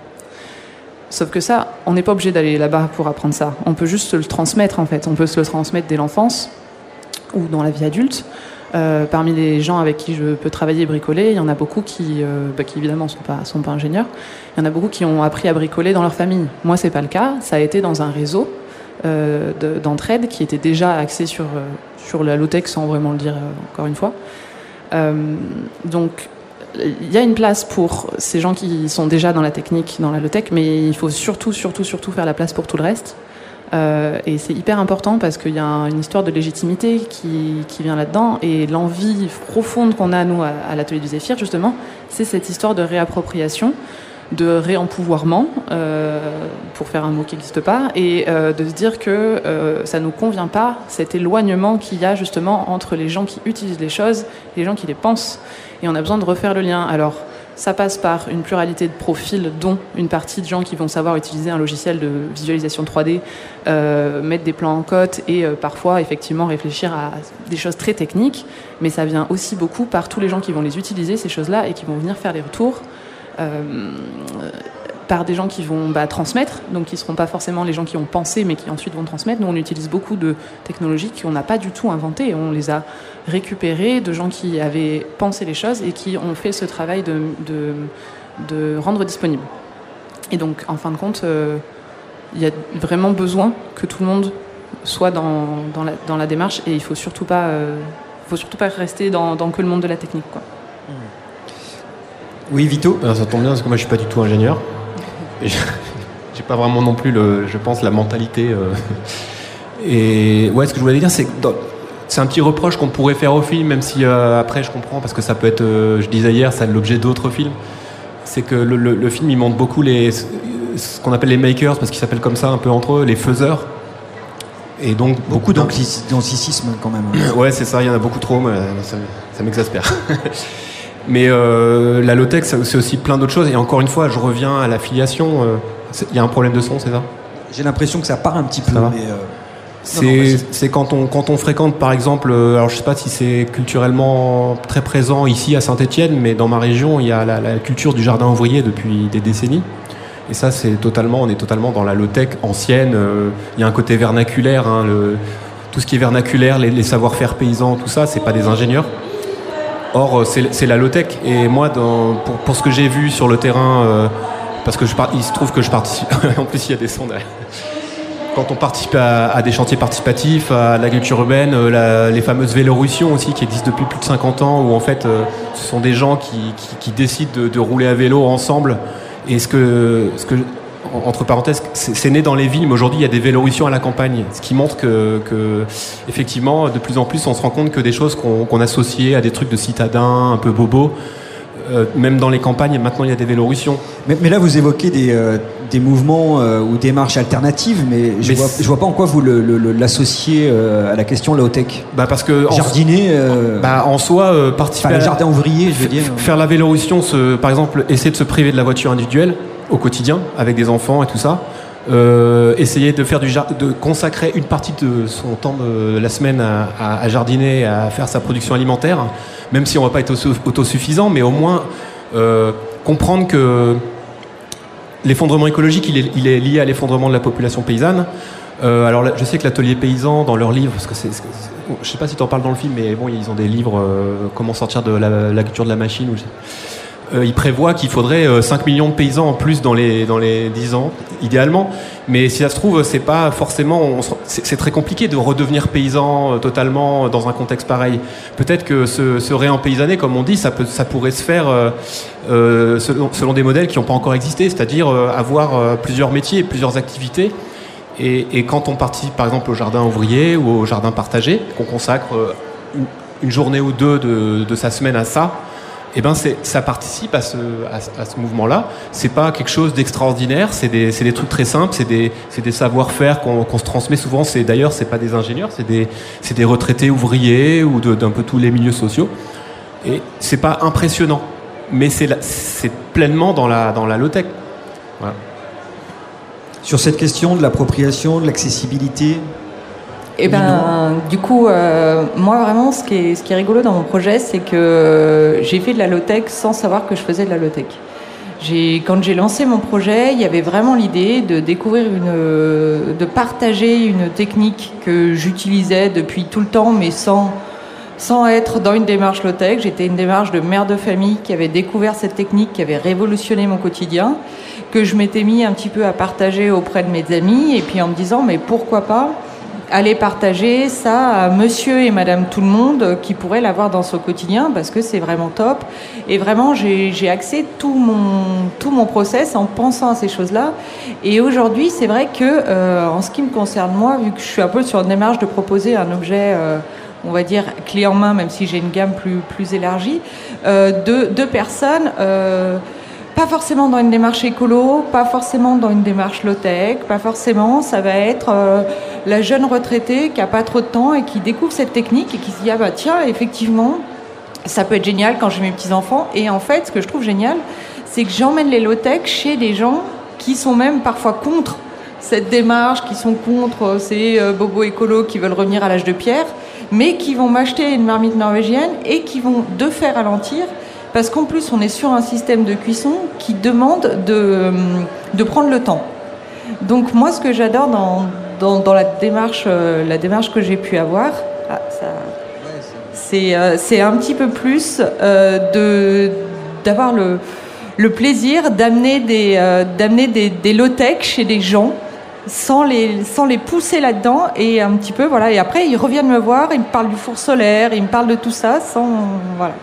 Sauf que ça, on n'est pas obligé d'aller là-bas pour apprendre ça. On peut juste se le transmettre, en fait. On peut se le transmettre dès l'enfance ou dans la vie adulte. Euh, parmi les gens avec qui je peux travailler et bricoler, il y en a beaucoup qui, euh, bah, qui évidemment, ne sont pas, sont pas ingénieurs. Il y en a beaucoup qui ont appris à bricoler dans leur famille. Moi, ce n'est pas le cas. Ça a été dans un réseau euh, de, d'entraide qui était déjà axé sur, euh, sur la low-tech, sans vraiment le dire euh, encore une fois. Euh, donc, il y a une place pour ces gens qui sont déjà dans la technique, dans la low-tech, mais il faut surtout, surtout, surtout faire la place pour tout le reste. Euh, et c'est hyper important parce qu'il y a un, une histoire de légitimité qui, qui vient là-dedans. Et l'envie profonde qu'on a, nous, à, à l'atelier du Zéphyr, justement, c'est cette histoire de réappropriation, de réempouvoirment, euh, pour faire un mot qui n'existe pas, et euh, de se dire que euh, ça ne nous convient pas, cet éloignement qu'il y a justement entre les gens qui utilisent les choses et les gens qui les pensent. Et on a besoin de refaire le lien. Alors, ça passe par une pluralité de profils, dont une partie de gens qui vont savoir utiliser un logiciel de visualisation trois D, euh, mettre des plans en cote et euh, parfois effectivement réfléchir à des choses très techniques. Mais ça vient aussi beaucoup par tous les gens qui vont les utiliser, ces choses-là, et qui vont venir faire les retours. Euh, par des gens qui vont bah, transmettre, donc qui ne seront pas forcément les gens qui ont pensé, mais qui ensuite vont transmettre. Nous, on utilise beaucoup de technologies qu'on n'a pas du tout inventées. On les a récupérées de gens qui avaient pensé les choses et qui ont fait ce travail de, de, de rendre disponible. Et donc, en fin de compte, euh, il y a vraiment besoin que tout le monde soit dans, dans, la, dans la démarche, et il ne faut surtout pas, euh, faut surtout pas rester dans, dans que le monde de la technique, quoi. Oui, Vito. Alors, ça tombe bien parce que moi je suis pas du tout ingénieur. Et j'ai pas vraiment non plus, le, je pense, la mentalité. Euh... Et ouais, ce que je voulais dire, c'est que dans... c'est un petit reproche qu'on pourrait faire au film, même si euh, après je comprends, parce que ça peut être, euh, je disais hier, ça l'objet d'autres films. C'est que le, le, le film il montre beaucoup les, ce qu'on appelle les makers, parce qu'ils s'appellent comme ça un peu entre eux, les faiseurs. Et donc beaucoup d'anglicisme quand même. Ouais, c'est ça, il y en a beaucoup trop, mais ça, ça m'exaspère. Mais euh, la low-tech, c'est aussi plein d'autres choses. Et encore une fois, je reviens à l'affiliation. Il euh, y a un problème de son, c'est ça ? J'ai l'impression que ça part un petit peu. Mais euh... C'est, c'est quand on, quand on fréquente, par exemple, euh, alors je sais pas si c'est culturellement très présent ici à Saint-Étienne, mais dans ma région, il y a la, la culture du jardin ouvrier depuis des décennies. Et ça, c'est totalement, on est totalement dans la low-tech ancienne. Euh, il y a un côté vernaculaire, hein, le, tout ce qui est vernaculaire, les, les savoir-faire paysans, tout ça, c'est pas des ingénieurs. Or, c'est, c'est la low-tech. Et moi, dans, pour, pour ce que j'ai vu sur le terrain, euh, parce que je, il se trouve que je participe. En plus, il y a des sons derrière. Quand on participe à, à des chantiers participatifs, à l'agriculture urbaine, euh, la, les fameuses Vélorussions aussi, qui existent depuis plus de cinquante ans, où en fait, euh, ce sont des gens qui, qui, qui décident de, de rouler à vélo ensemble. Et ce que, ce que entre parenthèses, c'est, c'est né dans les villes, mais aujourd'hui il y a des Vélorussions à la campagne, ce qui montre que, que effectivement, de plus en plus, on se rend compte que des choses qu'on, qu'on associait à des trucs de citadins, un peu bobos, euh, même dans les campagnes, maintenant il y a des Vélorussions. Mais, mais là, vous évoquez des, euh, des mouvements euh, ou démarches alternatives, mais je, mais vois, je vois pas en quoi vous le, le, le, l'associez euh, à la question low-tech. Bah parce que jardiner, euh, bah en soi, euh, participer enfin, à le jardin ouvrier, je veux dire. Faire la Vélorussion, se, par exemple, essayer de se priver de la voiture individuelle au quotidien, avec des enfants et tout ça. Euh, essayer de faire du jar- de consacrer une partie de son temps de la semaine à, à, à jardiner, à faire sa production alimentaire, même si on ne va pas être autosuffisant, mais au moins euh, comprendre que l'effondrement écologique, il est, il est lié à l'effondrement de la population paysanne. Euh, alors là, je sais que l'atelier paysan, dans leurs livres, parce que c'est, c'est, c'est, je sais pas si tu en parles dans le film, mais bon, ils ont des livres euh, comment sortir de la, la culture de la machine. Ou Euh, il prévoit qu'il faudrait euh, cinq millions de paysans en plus dans les, dans les dix ans, idéalement. Mais si ça se trouve, c'est pas forcément, on, c'est, c'est très compliqué de redevenir paysan euh, totalement dans un contexte pareil. Peut-être que ce, ce réempaysanner, comme on dit, ça, peut, ça pourrait se faire euh, euh, selon, selon des modèles qui n'ont pas encore existé, c'est-à-dire euh, avoir euh, plusieurs métiers, plusieurs activités. Et, et quand on participe, par exemple, au jardin ouvrier ou au jardin partagé, qu'on consacre euh, une, une journée ou deux de, de sa semaine à ça, eh ben c'est, ça participe à ce, à, à ce mouvement-là. C'est pas quelque chose d'extraordinaire, c'est des, c'est des trucs très simples, c'est des, c'est des savoir-faire qu'on, qu'on se transmet souvent. C'est, d'ailleurs, c'est pas des ingénieurs, c'est des, c'est des retraités ouvriers ou de, d'un peu tous les milieux sociaux. Et c'est pas impressionnant, mais c'est, la, c'est pleinement dans la, dans la low-tech. Voilà. Sur cette question de l'appropriation, de l'accessibilité. Eh ben, du coup, euh, moi vraiment, ce qui est, ce qui est rigolo dans mon projet, c'est que j'ai fait de la low-tech sans savoir que je faisais de la low-tech. J'ai, quand j'ai lancé mon projet, il y avait vraiment l'idée de découvrir une, de partager une technique que j'utilisais depuis tout le temps, mais sans, sans être dans une démarche low-tech. J'étais une démarche de mère de famille qui avait découvert cette technique, qui avait révolutionné mon quotidien, que je m'étais mis un petit peu à partager auprès de mes amis, et puis en me disant, mais pourquoi pas aller partager ça à monsieur et madame tout le monde qui pourrait l'avoir dans son quotidien parce que c'est vraiment top. Et vraiment, j'ai, j'ai axé tout mon, tout mon process en pensant à ces choses-là. Et aujourd'hui, c'est vrai que, euh, en ce qui me concerne moi, vu que je suis un peu sur une démarche de proposer un objet, euh, on va dire, clé en main, même si j'ai une gamme plus, plus élargie, euh, de, de personnes... Euh, pas forcément dans une démarche écolo, pas forcément dans une démarche low-tech, pas forcément, ça va être euh, la jeune retraitée qui a pas trop de temps et qui découvre cette technique et qui se dit « Ah bah tiens, effectivement, ça peut être génial quand j'ai mes petits-enfants ». Et en fait, ce que je trouve génial, c'est que j'emmène les low-tech chez des gens qui sont même parfois contre cette démarche, qui sont contre ces euh, bobos écolos qui veulent revenir à l'âge de pierre, mais qui vont m'acheter une marmite norvégienne et qui vont de faire ralentir. Parce qu'en plus, on est sur un système de cuisson qui demande de, de prendre le temps. Donc moi, ce que j'adore dans, dans, dans la, démarche, euh, la démarche que j'ai pu avoir, ah, ça, c'est, euh, c'est un petit peu plus euh, de, d'avoir le, le plaisir d'amener des, euh, d'amener des, des low-tech chez des gens sans les, sans les pousser là-dedans. Et un petit peu, voilà. Et après, ils reviennent me voir, ils me parlent du four solaire, ils me parlent de tout ça sans... Voilà.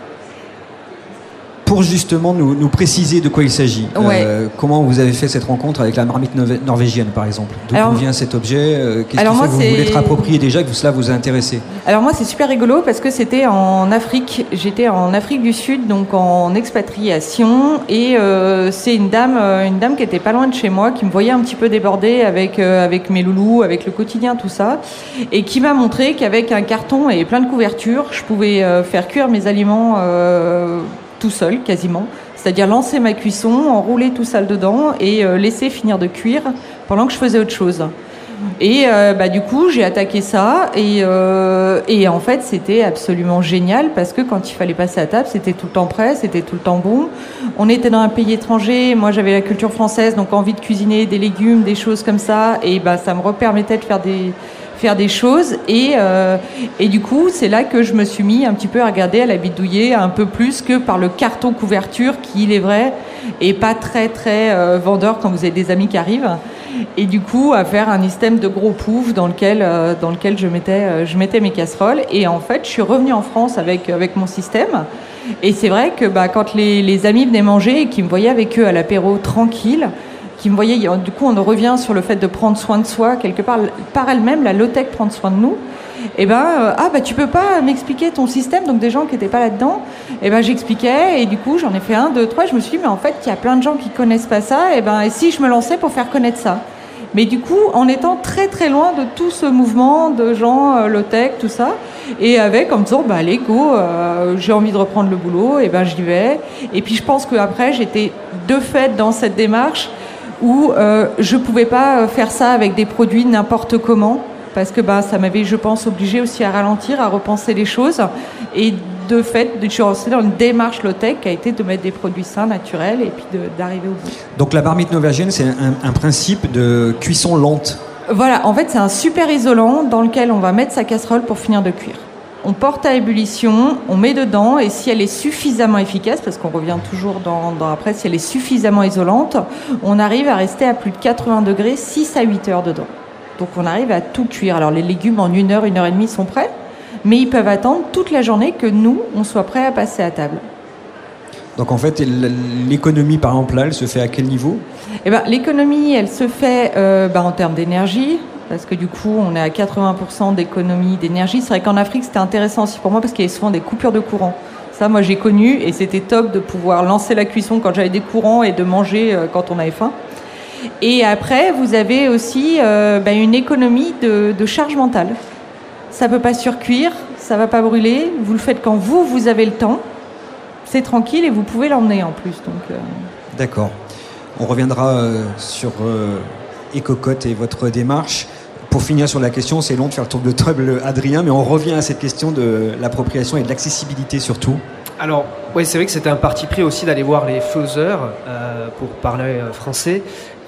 Pour justement nous, nous préciser de quoi il s'agit, ouais. euh, comment vous avez fait cette rencontre avec la marmite norvégienne par exemple? D'où alors, vient cet objet? euh, Qu'est-ce alors qui moi, fait que vous voulez te rapproprier déjà, que cela vous a intéressé? Alors moi c'est super rigolo parce que c'était en Afrique, j'étais en Afrique du Sud, donc en expatriation, et euh, c'est une dame, une dame qui était pas loin de chez moi, qui me voyait un petit peu débordée avec, euh, avec mes loulous, avec le quotidien, tout ça, et qui m'a montré qu'avec un carton et plein de couvertures, je pouvais euh, faire cuire mes aliments euh, tout seul quasiment, c'est-à-dire lancer ma cuisson, enrouler tout ça dedans et euh, laisser finir de cuire pendant que je faisais autre chose. Et euh, bah, du coup j'ai attaqué ça et, euh, et en fait c'était absolument génial parce que quand il fallait passer à table c'était tout le temps prêt, c'était tout le temps bon. On était dans un pays étranger, moi j'avais la culture française, donc envie de cuisiner des légumes, des choses comme ça, et bah, ça me repermettait de faire des faire des choses et, euh, et du coup c'est là que je me suis mis un petit peu à regarder, à la bidouiller un peu plus que par le carton couverture qui, il est vrai, est pas très très euh, vendeur quand vous avez des amis qui arrivent, et du coup à faire un système de gros poufs dans lequel, euh, dans lequel je, mettais, euh, je mettais mes casseroles. Et en fait je suis revenue en France avec, avec mon système, et c'est vrai que bah, quand les, les amis venaient manger et qu'ils me voyaient avec eux à l'apéro tranquille, qui me voyait, du coup on en revient sur le fait de prendre soin de soi, quelque part par elle-même, la low-tech prendre soin de nous, et ben euh, ah bah tu peux pas m'expliquer ton système, donc des gens qui étaient pas là-dedans, et ben j'expliquais, et du coup j'en ai fait un, deux, trois, je me suis dit mais en fait il y a plein de gens qui connaissent pas ça, et ben et si je me lançais pour faire connaître ça, mais du coup en étant très très loin de tout ce mouvement de gens euh, low-tech, tout ça, et avec en me disant bah allez go, euh, j'ai envie de reprendre le boulot, et ben j'y vais, et puis je pense qu'après j'étais de fait dans cette démarche où euh, je pouvais pas faire ça avec des produits n'importe comment, parce que bah, ça m'avait, je pense, obligé aussi à ralentir, à repenser les choses, et de fait, je suis rentrée dans une démarche low-tech qui a été de mettre des produits sains, naturels, et puis de, d'arriver au bout. Donc la marmite norvégienne, c'est un, un principe de cuisson lente. Voilà, en fait c'est un super isolant dans lequel on va mettre sa casserole pour finir de cuire. On porte à ébullition, on met dedans, et si elle est suffisamment efficace, parce qu'on revient toujours dans, dans après, si elle est suffisamment isolante, on arrive à rester à plus de quatre-vingts degrés, six à huit heures dedans. Donc on arrive à tout cuire. Alors les légumes en une heure, une heure et demie sont prêts, mais ils peuvent attendre toute la journée que nous, on soit prêts à passer à table. Donc en fait, l'économie par exemple là, elle se fait à quel niveau? Eh ben, l'économie, elle se fait euh, bah, en termes d'énergie, parce que du coup, on est à quatre-vingts pour cent d'économie d'énergie. C'est vrai qu'en Afrique, c'était intéressant aussi pour moi parce qu'il y avait souvent des coupures de courant. Ça, moi, j'ai connu, et c'était top de pouvoir lancer la cuisson quand j'avais des courants et de manger quand on avait faim. Et après, vous avez aussi euh, bah, une économie de, de charge mentale. Ça peut pas surcuire, ça va pas brûler. Vous le faites quand vous, vous avez le temps. C'est tranquille et vous pouvez l'emmener en plus. Donc, euh... D'accord. On reviendra euh, sur euh, Ecocote et votre démarche. Pour finir sur la question, c'est long de faire le tour de table, Adrien, mais on revient à cette question de l'appropriation et de l'accessibilité surtout. Alors, oui, c'est vrai que c'était un parti pris aussi d'aller voir les faiseurs, euh, pour parler français.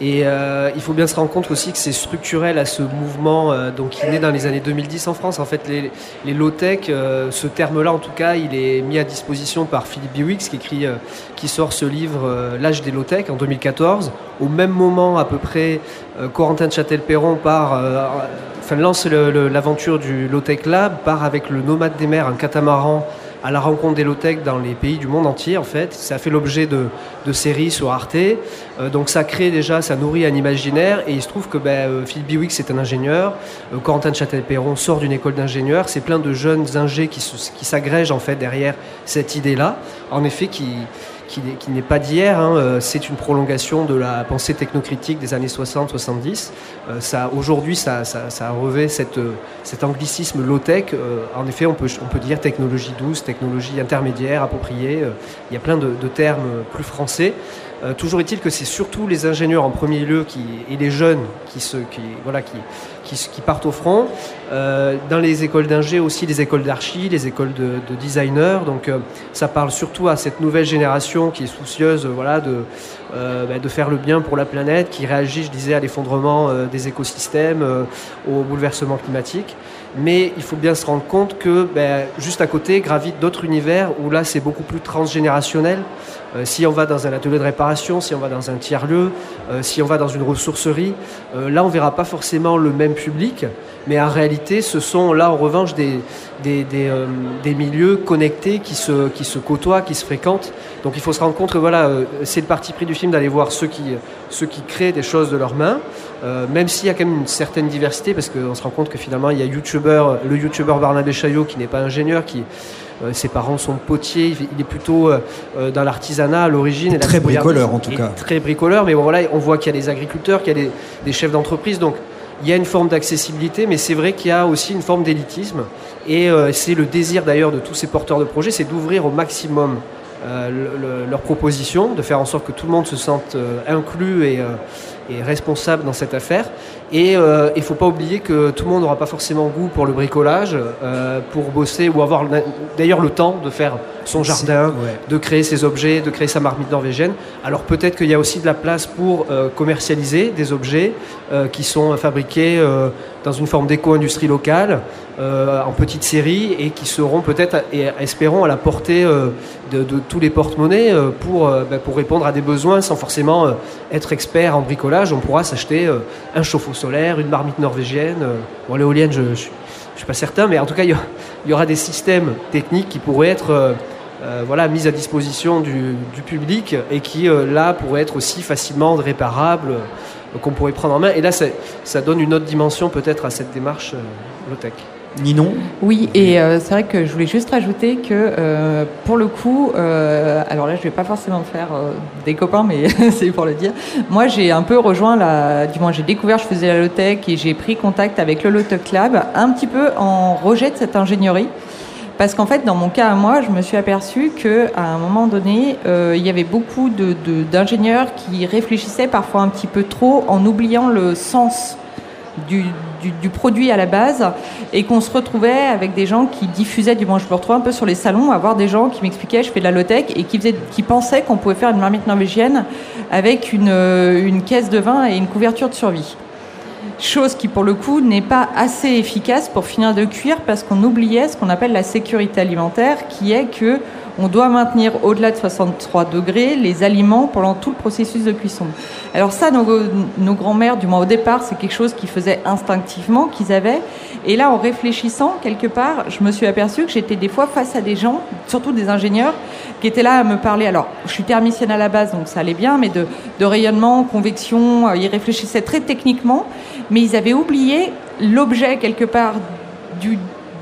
Et euh, il faut bien se rendre compte aussi que c'est structurel à ce mouvement euh, donc qui est né dans les années deux mille dix en France. En fait, les, les low-tech, euh, ce terme-là en tout cas, il est mis à disposition par Philippe Biwix qui écrit, euh, qui sort ce livre euh, L'âge des low-tech en deux mille quatorze. Au même moment à peu près, euh, Corentin de Châtel-Perron part, euh, enfin, lance le, le, l'aventure du Low-Tech Lab, part avec le Nomade des mers, un catamaran à la rencontre des low-tech dans les pays du monde entier en fait. Ça a fait l'objet de, de séries sur Arte. Euh, donc ça crée déjà, ça nourrit un imaginaire et il se trouve que ben, euh, Philippe Biwix c'est un ingénieur, euh, Corentin de Châtel-Perron sort d'une école d'ingénieurs, c'est plein de jeunes ingés qui, qui s'agrègent en fait derrière cette idée-là, en effet qui... qui n'est, qui n'est pas d'hier, hein, c'est une prolongation de la pensée technocritique des années soixante soixante-dix. Euh, ça, aujourd'hui, ça, ça, ça revêt cette, cet anglicisme low-tech. Euh, en effet, on peut, on peut dire technologie douce, technologie intermédiaire, appropriée. Euh, il y a plein de, de termes plus français. Euh, toujours est-il que c'est surtout les ingénieurs en premier lieu qui, et les jeunes qui, se, qui, voilà, qui, qui, qui partent au front. Euh, dans les écoles d'ingé aussi, les écoles d'archi, les écoles de, de designers. Donc euh, ça parle surtout à cette nouvelle génération qui est soucieuse voilà, de, euh, bah, de faire le bien pour la planète, qui réagit, je disais, à l'effondrement euh, des écosystèmes, euh, au bouleversement climatique. Mais il faut bien se rendre compte que ben, juste à côté gravitent d'autres univers où là c'est beaucoup plus transgénérationnel. Euh, si on va dans un atelier de réparation, si on va dans un tiers-lieu, euh, si on va dans une ressourcerie, euh, là on verra pas forcément le même public, mais en réalité ce sont là en revanche des, des, des, euh, des milieux connectés qui se, qui se côtoient, qui se fréquentent. Donc il faut se rendre compte que voilà, euh, c'est le parti pris du film d'aller voir ceux qui, ceux qui créent des choses de leurs mains, euh, même s'il y a quand même une certaine diversité, parce qu'on se rend compte que finalement il y a YouTuber, le youtubeur Barnabé Chaillot qui n'est pas ingénieur, qui euh, ses parents sont potiers, il est plutôt euh, dans l'artisanat à l'origine. Et très bricoleur en tout cas. Très bricoleur, mais bon, voilà, on voit qu'il y a des agriculteurs, qu'il y a des, des chefs d'entreprise, donc il y a une forme d'accessibilité, mais c'est vrai qu'il y a aussi une forme d'élitisme, et euh, c'est le désir d'ailleurs de tous ces porteurs de projets, c'est d'ouvrir au maximum euh, le, le, leurs propositions, de faire en sorte que tout le monde se sente euh, inclus et, euh, et responsable dans cette affaire. Et il euh, ne faut pas oublier que tout le monde n'aura pas forcément goût pour le bricolage, euh, pour bosser ou avoir d'ailleurs le temps de faire son jardin, ouais. de créer ses objets, de créer sa marmite norvégienne. Alors peut-être qu'il y a aussi de la place pour euh, commercialiser des objets euh, qui sont fabriqués euh, dans une forme d'éco-industrie locale, euh, en petite série, et qui seront peut-être, et espérons, à la portée euh, de, de tous les porte-monnaies euh, pour, euh, ben, pour répondre à des besoins sans forcément euh, être expert en bricolage. On pourra s'acheter euh, un chauffe-eau solaire, une marmite norvégienne. Euh, bon, l'éolienne, je ne suis pas certain, mais en tout cas, il y, y aura des systèmes techniques qui pourraient être euh, euh, voilà, mis à disposition du, du public et qui, euh, là, pourraient être aussi facilement réparables, euh, qu'on pourrait prendre en main. Et là, ça, ça donne une autre dimension peut-être à cette démarche euh, low-tech. Ninon ? Oui, et euh, c'est vrai que je voulais juste rajouter que euh, pour le coup, euh, alors là je vais pas forcément faire euh, des copains, mais c'est pour le dire. Moi j'ai un peu rejoint la, du moins j'ai découvert, je faisais la low-tech et j'ai pris contact avec le Low-Tech Lab, un petit peu en rejet de cette ingénierie. Parce qu'en fait, dans mon cas à moi, je me suis aperçue qu'à un moment donné, euh, il y avait beaucoup de, de, d'ingénieurs qui réfléchissaient parfois un petit peu trop en oubliant le sens du, du, du produit à la base, et qu'on se retrouvait avec des gens qui diffusaient, du moins je me retrouvais un peu sur les salons, à voir des gens qui m'expliquaient je fais de la low-tech et qui, faisaient, qui pensaient qu'on pouvait faire une marmite norvégienne avec une, une caisse de vin et une couverture de survie. Chose qui, pour le coup, n'est pas assez efficace pour finir de cuire, parce qu'on oubliait ce qu'on appelle la sécurité alimentaire, qui est que on doit maintenir au-delà de soixante-trois degrés les aliments pendant tout le processus de cuisson. Alors ça, nos, nos grands-mères, du moins au départ, c'est quelque chose qu'ils faisaient instinctivement, qu'ils avaient. Et là, en réfléchissant, quelque part, je me suis aperçue que j'étais des fois face à des gens, surtout des ingénieurs, qui étaient là à me parler. Alors, je suis thermicienne à la base, donc ça allait bien, mais de, de rayonnement, convection, ils réfléchissaient très techniquement, mais ils avaient oublié l'objet, quelque part, du,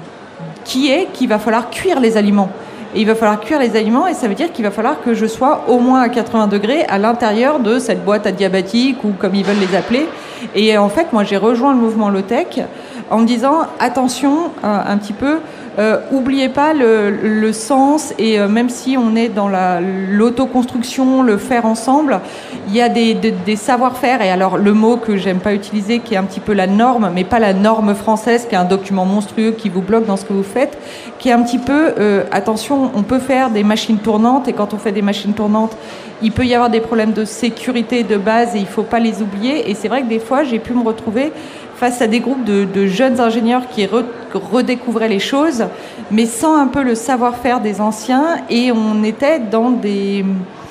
qui est qu'il va falloir cuire les aliments. Et il va falloir cuire les aliments, et ça veut dire qu'il va falloir que je sois au moins à quatre-vingts degrés à l'intérieur de cette boîte adiabatique, ou comme ils veulent les appeler. Et en fait, moi, j'ai rejoint le mouvement low-tech en me disant attention euh, un petit peu, euh, oubliez pas le, le sens, et euh, même si on est dans la, l'autoconstruction, le faire ensemble, il y a des, des, des savoir-faire, et alors le mot que j'aime pas utiliser, qui est un petit peu la norme, mais pas la norme française, qui est un document monstrueux qui vous bloque dans ce que vous faites, qui est un petit peu, euh, attention, on peut faire des machines tournantes, et quand on fait des machines tournantes, il peut y avoir des problèmes de sécurité de base, et il faut pas les oublier, et c'est vrai que des fois, j'ai pu me retrouver face à des groupes de, de jeunes ingénieurs qui re, redécouvraient les choses, mais sans un peu le savoir-faire des anciens, et on était dans des,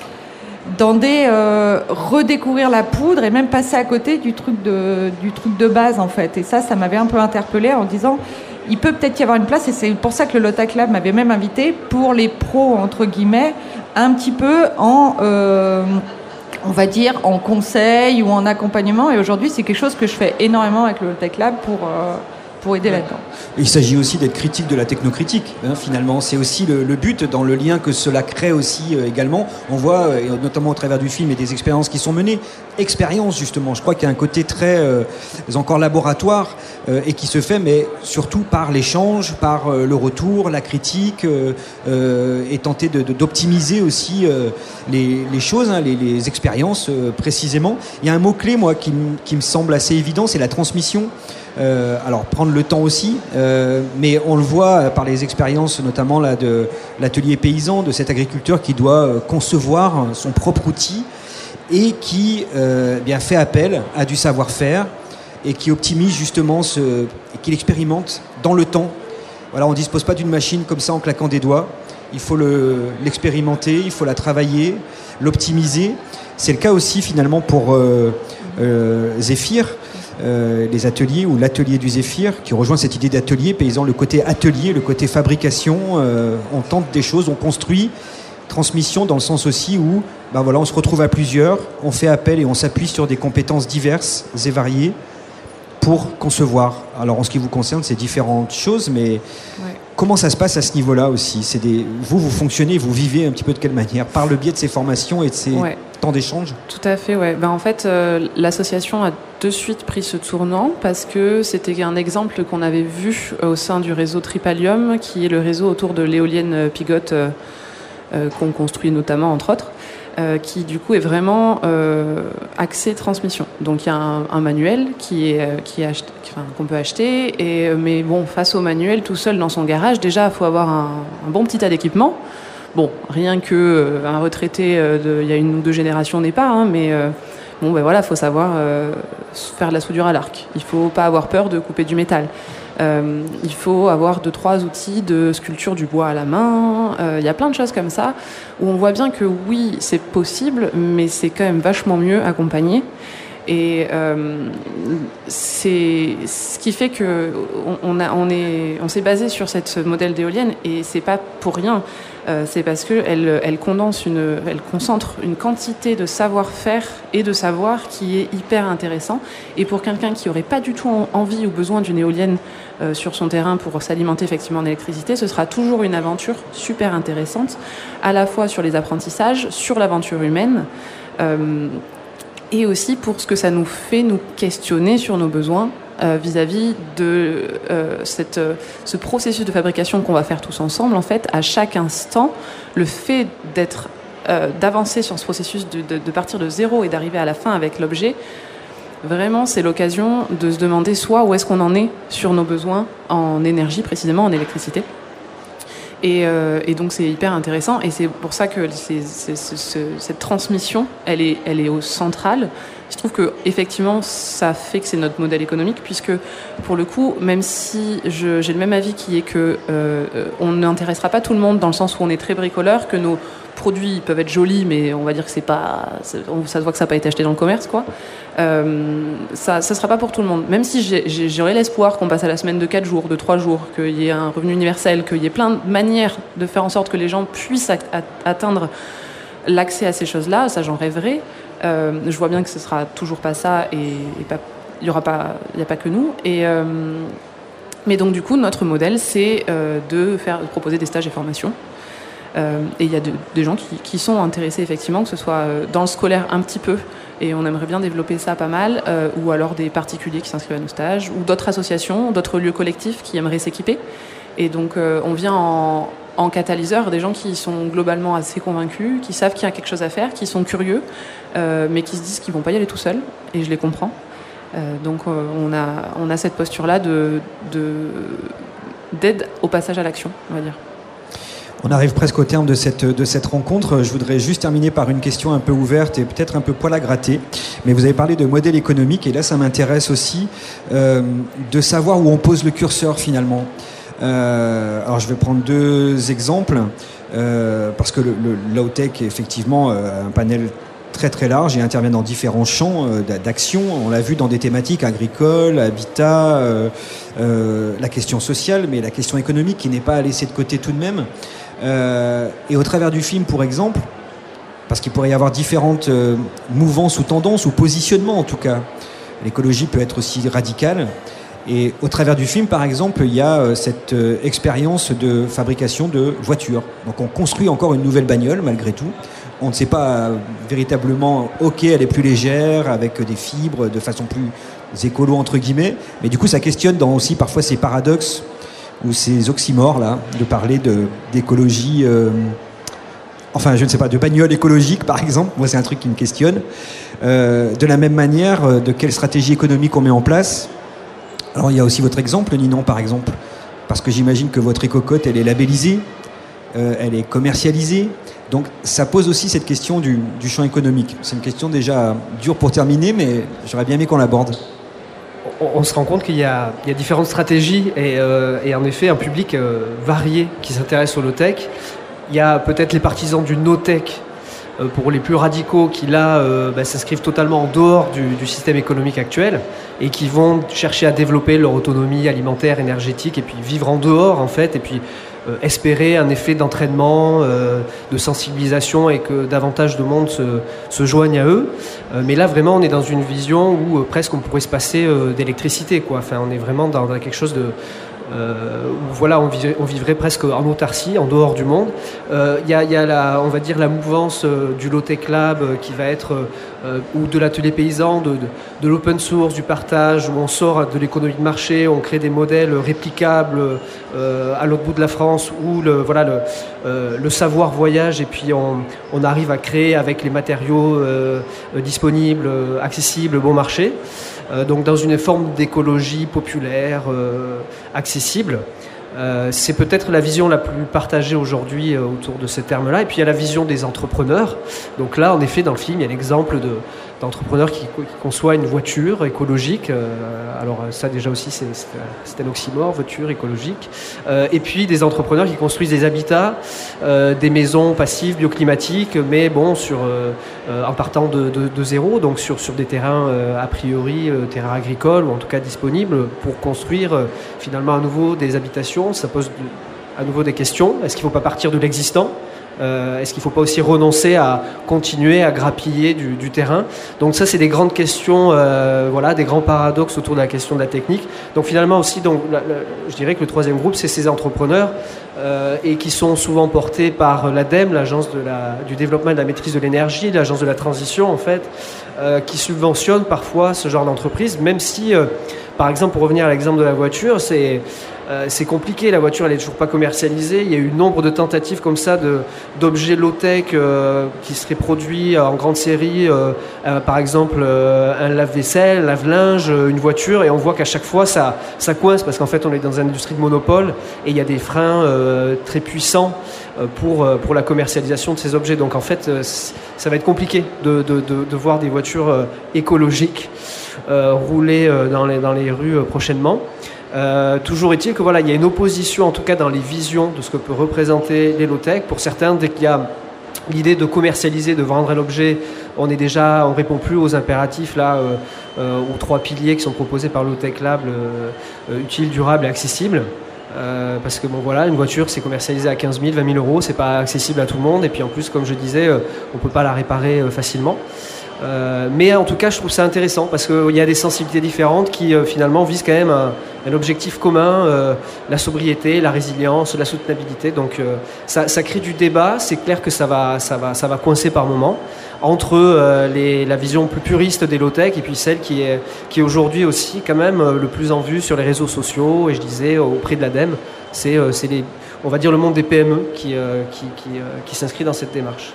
dans des euh, redécouvrir la poudre et même passer à côté du truc de, du truc de base en fait. Et ça, ça m'avait un peu interpellée en disant, il peut peut-être y avoir une place, et c'est pour ça que le Lotec Lab m'avait même invité pour les pros entre guillemets, un petit peu en euh, on va dire en conseil ou en accompagnement, et aujourd'hui c'est quelque chose que je fais énormément avec le Lotec Lab pour, euh, pour aider là-dedans. Il s'agit aussi d'être critique de la technocritique, hein, finalement. C'est aussi le, le but, dans le lien que cela crée aussi euh, également. On voit, euh, notamment au travers du film, et des expériences qui sont menées. Expérience, justement. Je crois qu'il y a un côté très, euh, encore laboratoire, euh, et qui se fait, mais surtout par l'échange, par euh, le retour, la critique, euh, euh, et tenter de, de, d'optimiser aussi euh, les, les choses, hein, les, les expériences, euh, précisément. Il y a un mot-clé, moi, qui, m- qui me semble assez évident, c'est la transmission. Euh, alors prendre le temps aussi, euh, mais on le voit par les expériences notamment là, de l'atelier paysan, de cet agriculteur qui doit euh, concevoir son propre outil et qui euh, bien fait appel à du savoir-faire et qui optimise justement ce, et qui l'expérimente dans le temps. Voilà, on ne dispose pas d'une machine comme ça en claquant des doigts. Il faut le, l'expérimenter, il faut la travailler, l'optimiser. C'est le cas aussi finalement pour euh, euh, Zéphyr. Euh, les ateliers ou l'atelier du Zéphyr qui rejoint cette idée d'atelier paysan, le côté atelier, le côté fabrication, euh, on tente des choses, on construit, transmission dans le sens aussi où ben voilà, on se retrouve à plusieurs, on fait appel et on s'appuie sur des compétences diverses et variées pour concevoir. Alors en ce qui vous concerne, c'est différentes choses, mais ouais. Comment ça se passe à ce niveau-là aussi? C'est des... Vous, vous fonctionnez, vous vivez un petit peu de quelle manière? Par le biais de ces formations et de ces ouais. temps d'échange? Tout à fait, ouais. Ben, en fait, euh, l'association a de suite pris ce tournant parce que c'était un exemple qu'on avait vu au sein du réseau Tripalium, qui est le réseau autour de l'éolienne Pigotte euh, euh, qu'on construit notamment, entre autres. Euh, qui du coup est vraiment euh, axé transmission. Donc il y a un, un manuel qui est, euh, qui est acheté, qui, enfin, qu'on peut acheter, et, mais bon, face au manuel tout seul dans son garage, déjà il faut avoir un, un bon petit tas d'équipements. Bon, rien que euh, un retraité euh, de, il y a une ou deux générations n'est pas, hein, mais euh, bon ben voilà, il faut savoir euh, faire de la soudure à l'arc. Il faut pas avoir peur de couper du métal. Euh, il faut avoir deux, trois outils de sculpture du bois à la main. Il euh, y a plein de choses comme ça où on voit bien que oui, c'est possible, mais c'est quand même vachement mieux accompagné. Et euh, c'est ce qui fait que on, a, on, est, on s'est basé sur cette modèle d'éolienne, et c'est pas pour rien. Euh, c'est parce que elle, elle condense une, elle concentre une quantité de savoir-faire et de savoir qui est hyper intéressant. Et pour quelqu'un qui aurait pas du tout envie ou besoin d'une éolienne euh, sur son terrain pour s'alimenter effectivement en électricité, ce sera toujours une aventure super intéressante, à la fois sur les apprentissages, sur l'aventure humaine. Euh, Et aussi pour ce que ça nous fait nous questionner sur nos besoins euh, vis-à-vis de euh, cette, euh, ce processus de fabrication qu'on va faire tous ensemble. En fait, à chaque instant, le fait d'être, euh, d'avancer sur ce processus, de, de, de partir de zéro et d'arriver à la fin avec l'objet, vraiment, c'est l'occasion de se demander soit où est-ce qu'on en est sur nos besoins en énergie, précisément en électricité. Et, euh, et donc c'est hyper intéressant, et c'est pour ça que c'est, c'est, c'est, c'est, cette transmission, elle est, elle est au central. Je trouve que effectivement, ça fait que c'est notre modèle économique, puisque pour le coup, même si je, j'ai le même avis qui est que euh, on n'intéressera pas tout le monde dans le sens où on est très bricoleur, que nos produits peuvent être jolis, mais on va dire que c'est pas, c'est, ça se voit que ça n'a pas été acheté dans le commerce, quoi. Euh, ça, ça sera pas pour tout le monde. Même si j'ai, j'ai, j'aurais l'espoir qu'on passe à la semaine de quatre jours, de trois jours, qu'il y ait un revenu universel, qu'il y ait plein de manières de faire en sorte que les gens puissent a- a- atteindre l'accès à ces choses-là, ça j'en rêverais. Euh, je vois bien que ce sera toujours pas ça, et, et pas, il y aura pas, il y a pas que nous. Et euh, mais donc du coup, notre modèle, c'est euh, de faire, de proposer des stages et formations. Euh, et il y a de, des gens qui, qui sont intéressés effectivement, que ce soit dans le scolaire un petit peu, Et on aimerait bien développer ça pas mal, euh, ou alors des particuliers qui s'inscrivent à nos stages, ou d'autres associations, d'autres lieux collectifs qui aimeraient s'équiper. Et donc euh, on vient en, en catalyseur des gens qui sont globalement assez convaincus, qui savent qu'il y a quelque chose à faire, qui sont curieux, euh, mais qui se disent qu'ils vont pas y aller tout seuls, et je les comprends. Euh, donc euh, on a, on a cette posture-là de, de, d'aide au passage à l'action, on va dire. On arrive presque au terme de cette, de cette rencontre. Je voudrais juste terminer par une question un peu ouverte et peut-être un peu poil à gratter. Mais vous avez parlé de modèle économique et là, ça m'intéresse aussi euh, de savoir où on pose le curseur finalement. Euh, alors, je vais prendre deux exemples euh, parce que le, le low-tech est effectivement euh, un panel très très large et intervient dans différents champs euh, d'action. On l'a vu dans des thématiques agricoles, habitat, euh, euh, la question sociale, mais la question économique qui n'est pas à laisser de côté tout de même. Euh, et au travers du film, pour exemple, parce qu'il pourrait y avoir différentes euh, mouvances ou tendances ou positionnements en tout cas. L'écologie peut être aussi radicale. Et au travers du film, par exemple, il y a euh, cette euh, expérience de fabrication de voitures. Donc on construit encore une nouvelle bagnole malgré tout. On ne sait pas euh, véritablement, ok, elle est plus légère, avec des fibres, de façon plus écolo entre guillemets. Mais du coup, ça questionne dans aussi parfois ces paradoxes ou ces oxymores là, de parler de d'écologie. Euh, Enfin, je ne sais pas, de bagnole écologique, par exemple. Moi, c'est un truc qui me questionne. Euh, de la même manière, euh, de quelle stratégie économique on met en place. Alors, il y a aussi votre exemple, Ninon, par exemple. Parce que j'imagine que votre éco-cote, elle est labellisée, euh, elle est commercialisée. Donc, ça pose aussi cette question du, du champ économique. C'est une question déjà dure pour terminer, mais j'aurais bien aimé qu'on l'aborde. On, on se rend compte qu'il y a, il y a différentes stratégies et, euh, et en effet, un public euh, varié qui s'intéresse au low-tech. Il y a peut-être les partisans du no-tech euh, pour les plus radicaux qui là euh, bah, s'inscrivent totalement en dehors du, du système économique actuel et qui vont chercher à développer leur autonomie alimentaire, énergétique et puis vivre en dehors en fait et puis euh, espérer un effet d'entraînement, euh, de sensibilisation et que davantage de monde se, se joigne à eux. Euh, mais là vraiment on est dans une vision où euh, presque on pourrait se passer euh, d'électricité quoi. Enfin on est vraiment dans, dans quelque chose de Euh, où voilà, on vivrait, on vivrait presque en autarcie, en dehors du monde. Il euh, y a, y a la, on va dire la mouvance euh, du low-tech lab euh, qui va être euh, ou de l'atelier paysan, de, de, de l'open source, du partage, où on sort de l'économie de marché, on crée des modèles réplicables euh, à l'autre bout de la France, où le, voilà, le, euh, le savoir voyage et puis on, on arrive à créer avec les matériaux euh, disponibles, accessibles, bon marché. Euh, donc dans une forme d'écologie populaire, euh, accessible. Euh, c'est peut-être la vision la plus partagée aujourd'hui euh, autour de ces termes-là. Et puis il y a la vision des entrepreneurs. Donc là, en effet, dans le film, il y a l'exemple de, d'entrepreneurs qui, qui conçoivent une voiture écologique. Euh, alors ça déjà aussi, c'est, c'est, c'est un oxymore, voiture écologique. Euh, et puis des entrepreneurs qui construisent des habitats, euh, des maisons passives, bioclimatiques, mais bon, sur, euh, euh, en partant de, de, de zéro, donc sur, sur des terrains euh, a priori, euh, terrains agricoles, ou en tout cas disponibles, pour construire euh, finalement à nouveau des habitations. Ça pose à nouveau des questions. Est-ce qu'il ne faut pas partir de l'existant ? euh, Est-ce qu'il ne faut pas aussi renoncer à continuer à grappiller du, du terrain ? Donc ça, c'est des grandes questions, euh, voilà, des grands paradoxes autour de la question de la technique. Donc finalement aussi, donc, la, la, je dirais que le troisième groupe, c'est ces entrepreneurs euh, et qui sont souvent portés par l'ADEME, l'agence de la, du développement et de la maîtrise de l'énergie, l'agence de la transition en fait, euh, qui subventionne parfois ce genre d'entreprise, même si, euh, par exemple, pour revenir à l'exemple de la voiture, c'est Euh, c'est compliqué, la voiture elle est toujours pas commercialisée. Il y a eu nombre de tentatives comme ça de, d'objets low-tech euh, qui seraient produits en grande série, euh, euh, par exemple euh, un lave-vaisselle, un lave-linge, une voiture, et on voit qu'à chaque fois ça, ça coince parce qu'en fait on est dans une industrie de monopole et il y a des freins euh, très puissants euh, pour, euh, pour la commercialisation de ces objets. Donc en fait euh, ça va être compliqué de, de, de, de voir des voitures euh, écologiques euh, rouler euh, dans, les, dans les rues euh, prochainement. Euh, toujours est-il que voilà, il y a une opposition en tout cas dans les visions de ce que peut représenter les low-tech. Pour certains, dès qu'il y a l'idée de commercialiser, de vendre un objet, on est déjà, on répond plus aux impératifs là, euh, euh, aux trois piliers qui sont proposés par Low-Tech Lab, euh, utile, durable et accessible. Euh, parce que bon voilà, une voiture c'est commercialisé à quinze mille, vingt mille euros, c'est pas accessible à tout le monde et puis en plus comme je disais, euh, on peut pas la réparer euh, facilement. Euh, mais en tout cas, je trouve ça intéressant parce qu'il y a des sensibilités différentes qui euh, finalement visent quand même un, un objectif commun, euh, la sobriété, la résilience, la soutenabilité. Donc euh, ça, ça crée du débat. C'est clair que ça va, ça va, ça va coincer par moment. entre euh, les, la vision plus puriste des low-tech et puis celle qui est, qui est aujourd'hui aussi quand même euh, le plus en vue sur les réseaux sociaux, et je disais euh, auprès de l'ADEME, c'est, euh, c'est les, on va dire le monde des P M E qui, euh, qui, qui, euh, qui s'inscrit dans cette démarche.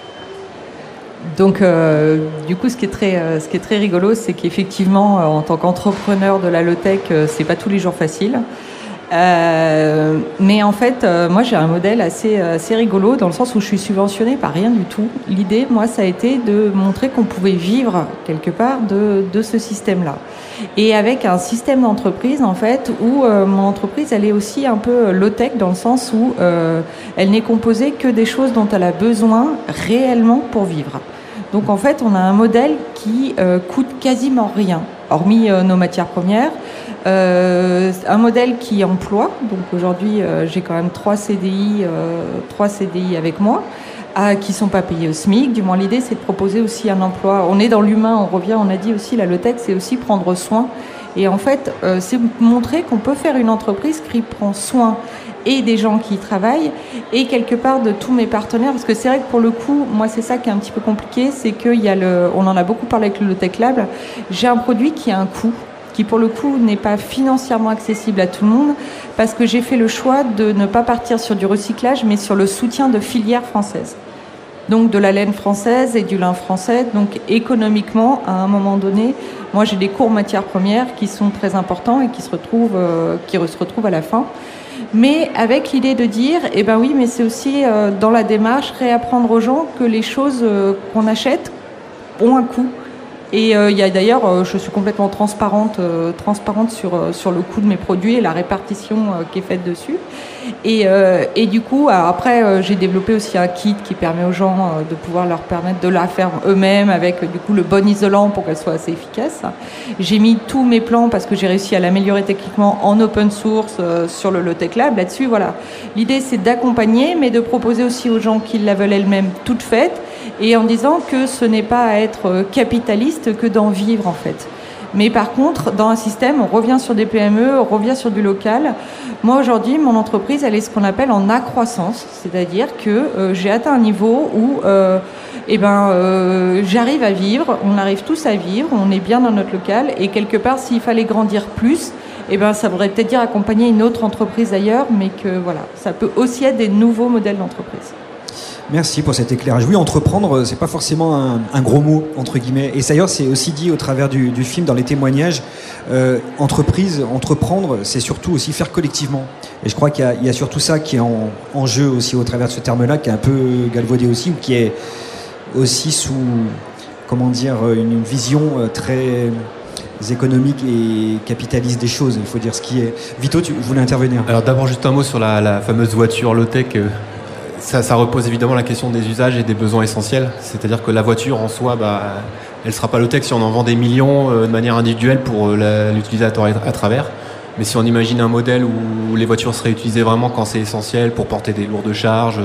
Donc, euh, du coup, ce qui est très, euh, ce qui est très rigolo, c'est qu'effectivement, euh, en tant qu'entrepreneur de la low-tech, euh, c'est pas tous les jours facile. Euh, mais en fait, euh, moi, j'ai un modèle assez, assez rigolo dans le sens où je suis subventionnée par rien du tout. L'idée, moi, ça a été de montrer qu'on pouvait vivre quelque part de, de ce système-là. Et avec un système d'entreprise, en fait, où euh, mon entreprise, elle est aussi un peu low-tech dans le sens où euh, elle n'est composée que des choses dont elle a besoin réellement pour vivre. Donc, en fait, on a un modèle qui euh, coûte quasiment rien, hormis euh, nos matières premières. Euh, un modèle qui emploie, donc aujourd'hui euh, j'ai quand même trois C D I, euh, trois C D I avec moi, à, qui sont pas payés au SMIC. Du moins l'idée c'est de proposer aussi un emploi. On est dans l'humain, on revient, on a dit aussi la low-tech c'est aussi prendre soin. Et en fait euh, c'est montrer qu'on peut faire une entreprise qui prend soin et des gens qui y travaillent et quelque part de tous mes partenaires, parce que c'est vrai que pour le coup moi c'est ça qui est un petit peu compliqué, c'est qu'il y a le, on en a beaucoup parlé avec le Low-Tech Lab, j'ai un produit qui a un coût, qui pour le coup n'est pas financièrement accessible à tout le monde, parce que j'ai fait le choix de ne pas partir sur du recyclage, mais sur le soutien de filières françaises. Donc de la laine française et du lin français. Donc économiquement, à un moment donné, moi j'ai des cours matières premières qui sont très importants et qui se retrouvent, euh, qui se retrouvent à la fin. Mais avec l'idée de dire, eh ben oui, mais c'est aussi euh, dans la démarche réapprendre aux gens que les choses euh, qu'on achète ont un coût. Et euh, il y a d'ailleurs, euh, je suis complètement transparente, euh, transparente sur euh, sur le coût de mes produits et la répartition euh, qui est faite dessus. Et euh, et du coup, après, euh, j'ai développé aussi un kit qui permet aux gens euh, de pouvoir leur permettre de la faire eux-mêmes avec euh, du coup le bon isolant pour qu'elle soit assez efficace. J'ai mis tous mes plans parce que j'ai réussi à l'améliorer techniquement en open source euh, sur le Low-Tech Lab. Là-dessus, voilà. L'idée, c'est d'accompagner, mais de proposer aussi aux gens qui la veulent elles-mêmes toute faite. Et en disant que ce n'est pas à être capitaliste que d'en vivre en fait. Mais par contre, dans un système, on revient sur des P M E, on revient sur du local. Moi aujourd'hui, mon entreprise, elle est ce qu'on appelle en accroissance, c'est-à-dire que euh, j'ai atteint un niveau où euh, eh ben, euh, j'arrive à vivre, on arrive tous à vivre, on est bien dans notre local, et quelque part, s'il fallait grandir plus, eh ben, ça voudrait peut-être dire accompagner une autre entreprise ailleurs, mais que voilà, ça peut aussi être des nouveaux modèles d'entreprise. Merci pour cet éclairage. Oui, entreprendre, c'est pas forcément un, un gros mot, entre guillemets. Et d'ailleurs, c'est aussi dit au travers du, du film, dans les témoignages, euh, entreprise, entreprendre, c'est surtout aussi faire collectivement. Et je crois qu'il y a, il y a surtout ça qui est en, en jeu aussi au travers de ce terme-là, qui est un peu galvaudé aussi, ou qui est aussi sous, comment dire, une, une vision très économique et capitaliste des choses. Il faut dire ce qui est. Vito, tu voulais intervenir. Alors d'abord, juste un mot sur la, la fameuse voiture low-tech. Euh... Ça, ça repose évidemment la question des usages et des besoins essentiels. C'est-à-dire que la voiture en soi, bah, elle ne sera pas low-tech si on en vend des millions euh, de manière individuelle pour euh, la, l'utilisateur à travers. Mais si on imagine un modèle où les voitures seraient utilisées vraiment quand c'est essentiel pour porter des lourdes charges,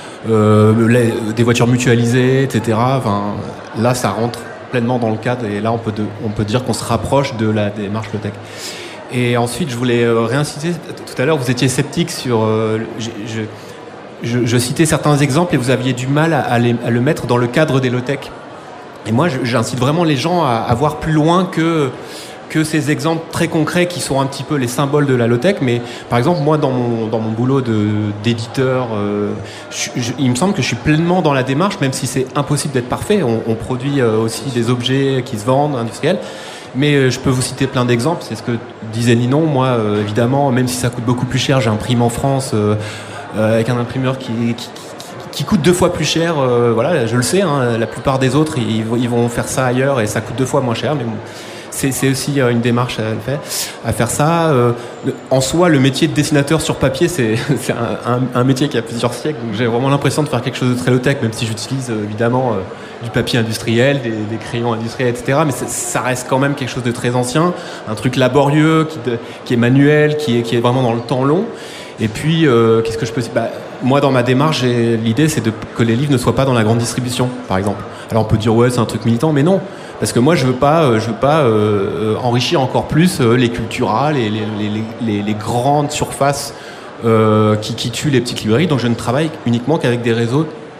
euh, les, des voitures mutualisées, et cetera. Enfin, là, ça rentre pleinement dans le cadre et là, on peut, de, on peut dire qu'on se rapproche de la démarche low-tech. Et ensuite, je voulais euh, réinciter. Tout à l'heure, vous étiez sceptique sur... Euh, je, je, Je, je citais certains exemples et vous aviez du mal à, à, les, à le mettre dans le cadre des low-tech. Et moi, je, j'incite vraiment les gens à, à voir plus loin que, que ces exemples très concrets qui sont un petit peu les symboles de la low-tech. Mais par exemple, moi, dans mon, dans mon boulot de, d'éditeur, euh, je, je, il me semble que je suis pleinement dans la démarche, même si c'est impossible d'être parfait. On, on produit aussi des objets qui se vendent, industriels. Mais je peux vous citer plein d'exemples. C'est ce que disait Ninon. Moi, euh, évidemment, même si ça coûte beaucoup plus cher, j'imprime en France... Euh, Euh, avec un imprimeur qui, qui, qui coûte deux fois plus cher. Euh, voilà, je le sais, hein, la plupart des autres, ils, ils vont faire ça ailleurs et ça coûte deux fois moins cher. Mais bon, c'est, c'est aussi une démarche à faire, à faire ça. Euh, en soi, le métier de dessinateur sur papier, c'est, c'est un, un, un métier qui a plusieurs siècles. Donc j'ai vraiment l'impression de faire quelque chose de très low-tech, même si j'utilise euh, évidemment euh, du papier industriel, des, des crayons industriels, et cetera. Mais ça reste quand même quelque chose de très ancien, un truc laborieux, qui, de, qui est manuel, qui est, qui est vraiment dans le temps long. Et puis, euh, qu'est-ce que je peux dire ? Bah, moi, dans ma démarche, j'ai, l'idée, c'est de, que les livres ne soient pas dans la grande distribution, par exemple. Alors, on peut dire, ouais, c'est un truc militant, mais non. Parce que moi, je veux pas, euh, je veux pas euh, enrichir encore plus euh, les culturales et les, les, les, les grandes surfaces euh, qui, qui tuent les petites librairies. Donc, je ne travaille uniquement qu'avec des réseaux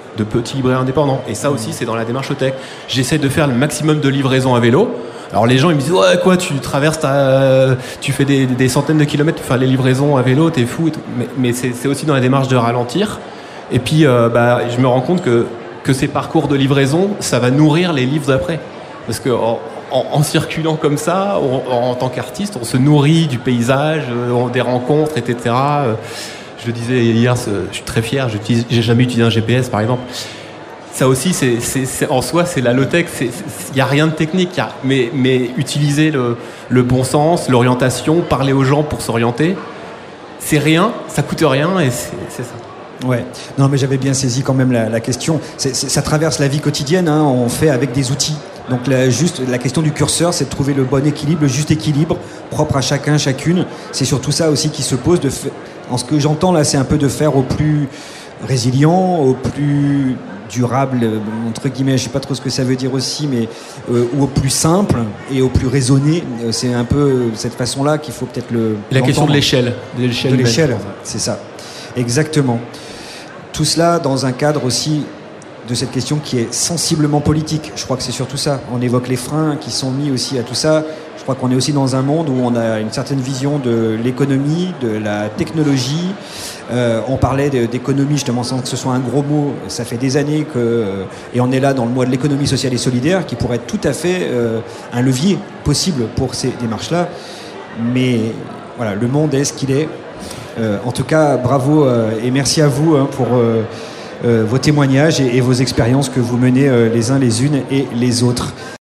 de petits libraires indépendants. Et ça aussi, c'est dans la démarche low-tech. J'essaie de faire le maximum de livraisons à vélo. Alors les gens ils me disent ouais quoi tu traverses ta, tu fais des, des centaines de kilomètres pour faire les livraisons à vélo, t'es fou et tout. Mais, mais c'est, c'est aussi dans la démarche de ralentir. Et puis euh, bah, je me rends compte que, que ces parcours de livraison, ça va nourrir les livres d'après. Parce que en, en, en circulant comme ça, on, en, en tant qu'artiste, on se nourrit du paysage, euh, des rencontres, et cetera. Euh, je disais hier, je suis très fier, j'ai jamais utilisé un G P S par exemple. Ça aussi, c'est, c'est, c'est, en soi, c'est la low-tech. Il n'y a rien de technique. Y a, mais, mais utiliser le, le bon sens, l'orientation, parler aux gens pour s'orienter, c'est rien, ça coûte rien et c'est, c'est ça. Ouais. Non, mais j'avais bien saisi quand même la, la question. C'est, c'est, ça traverse la vie quotidienne. Hein, on fait avec des outils. Donc la, juste, la question du curseur, c'est de trouver le bon équilibre, le juste équilibre, propre à chacun, chacune. C'est surtout ça aussi qui se pose. De f... En ce que j'entends là, c'est un peu de faire au plus résilient, au plus durable, entre guillemets, je sais pas trop ce que ça veut dire aussi, mais euh, ou au plus simple et au plus raisonné. C'est un peu cette façon-là qu'il faut peut-être le. Et la question de l'échelle, de l'échelle, de l'échelle, c'est ça, exactement. Tout cela dans un cadre aussi de cette question qui est sensiblement politique. Je crois que c'est surtout ça. On évoque les freins qui sont mis aussi à tout ça. Je crois qu'on est aussi dans un monde où on a une certaine vision de l'économie, de la technologie. Euh, on parlait de, d'économie justement sans que ce soit un gros mot. Ça fait des années que, euh, et on est là dans le mois de l'économie sociale et solidaire, qui pourrait être tout à fait euh, un levier possible pour ces démarches-là. Mais voilà, le monde est ce qu'il est. Euh, en tout cas, bravo euh, et merci à vous hein, pour euh, euh, vos témoignages et, et vos expériences que vous menez euh, les uns les unes et les autres.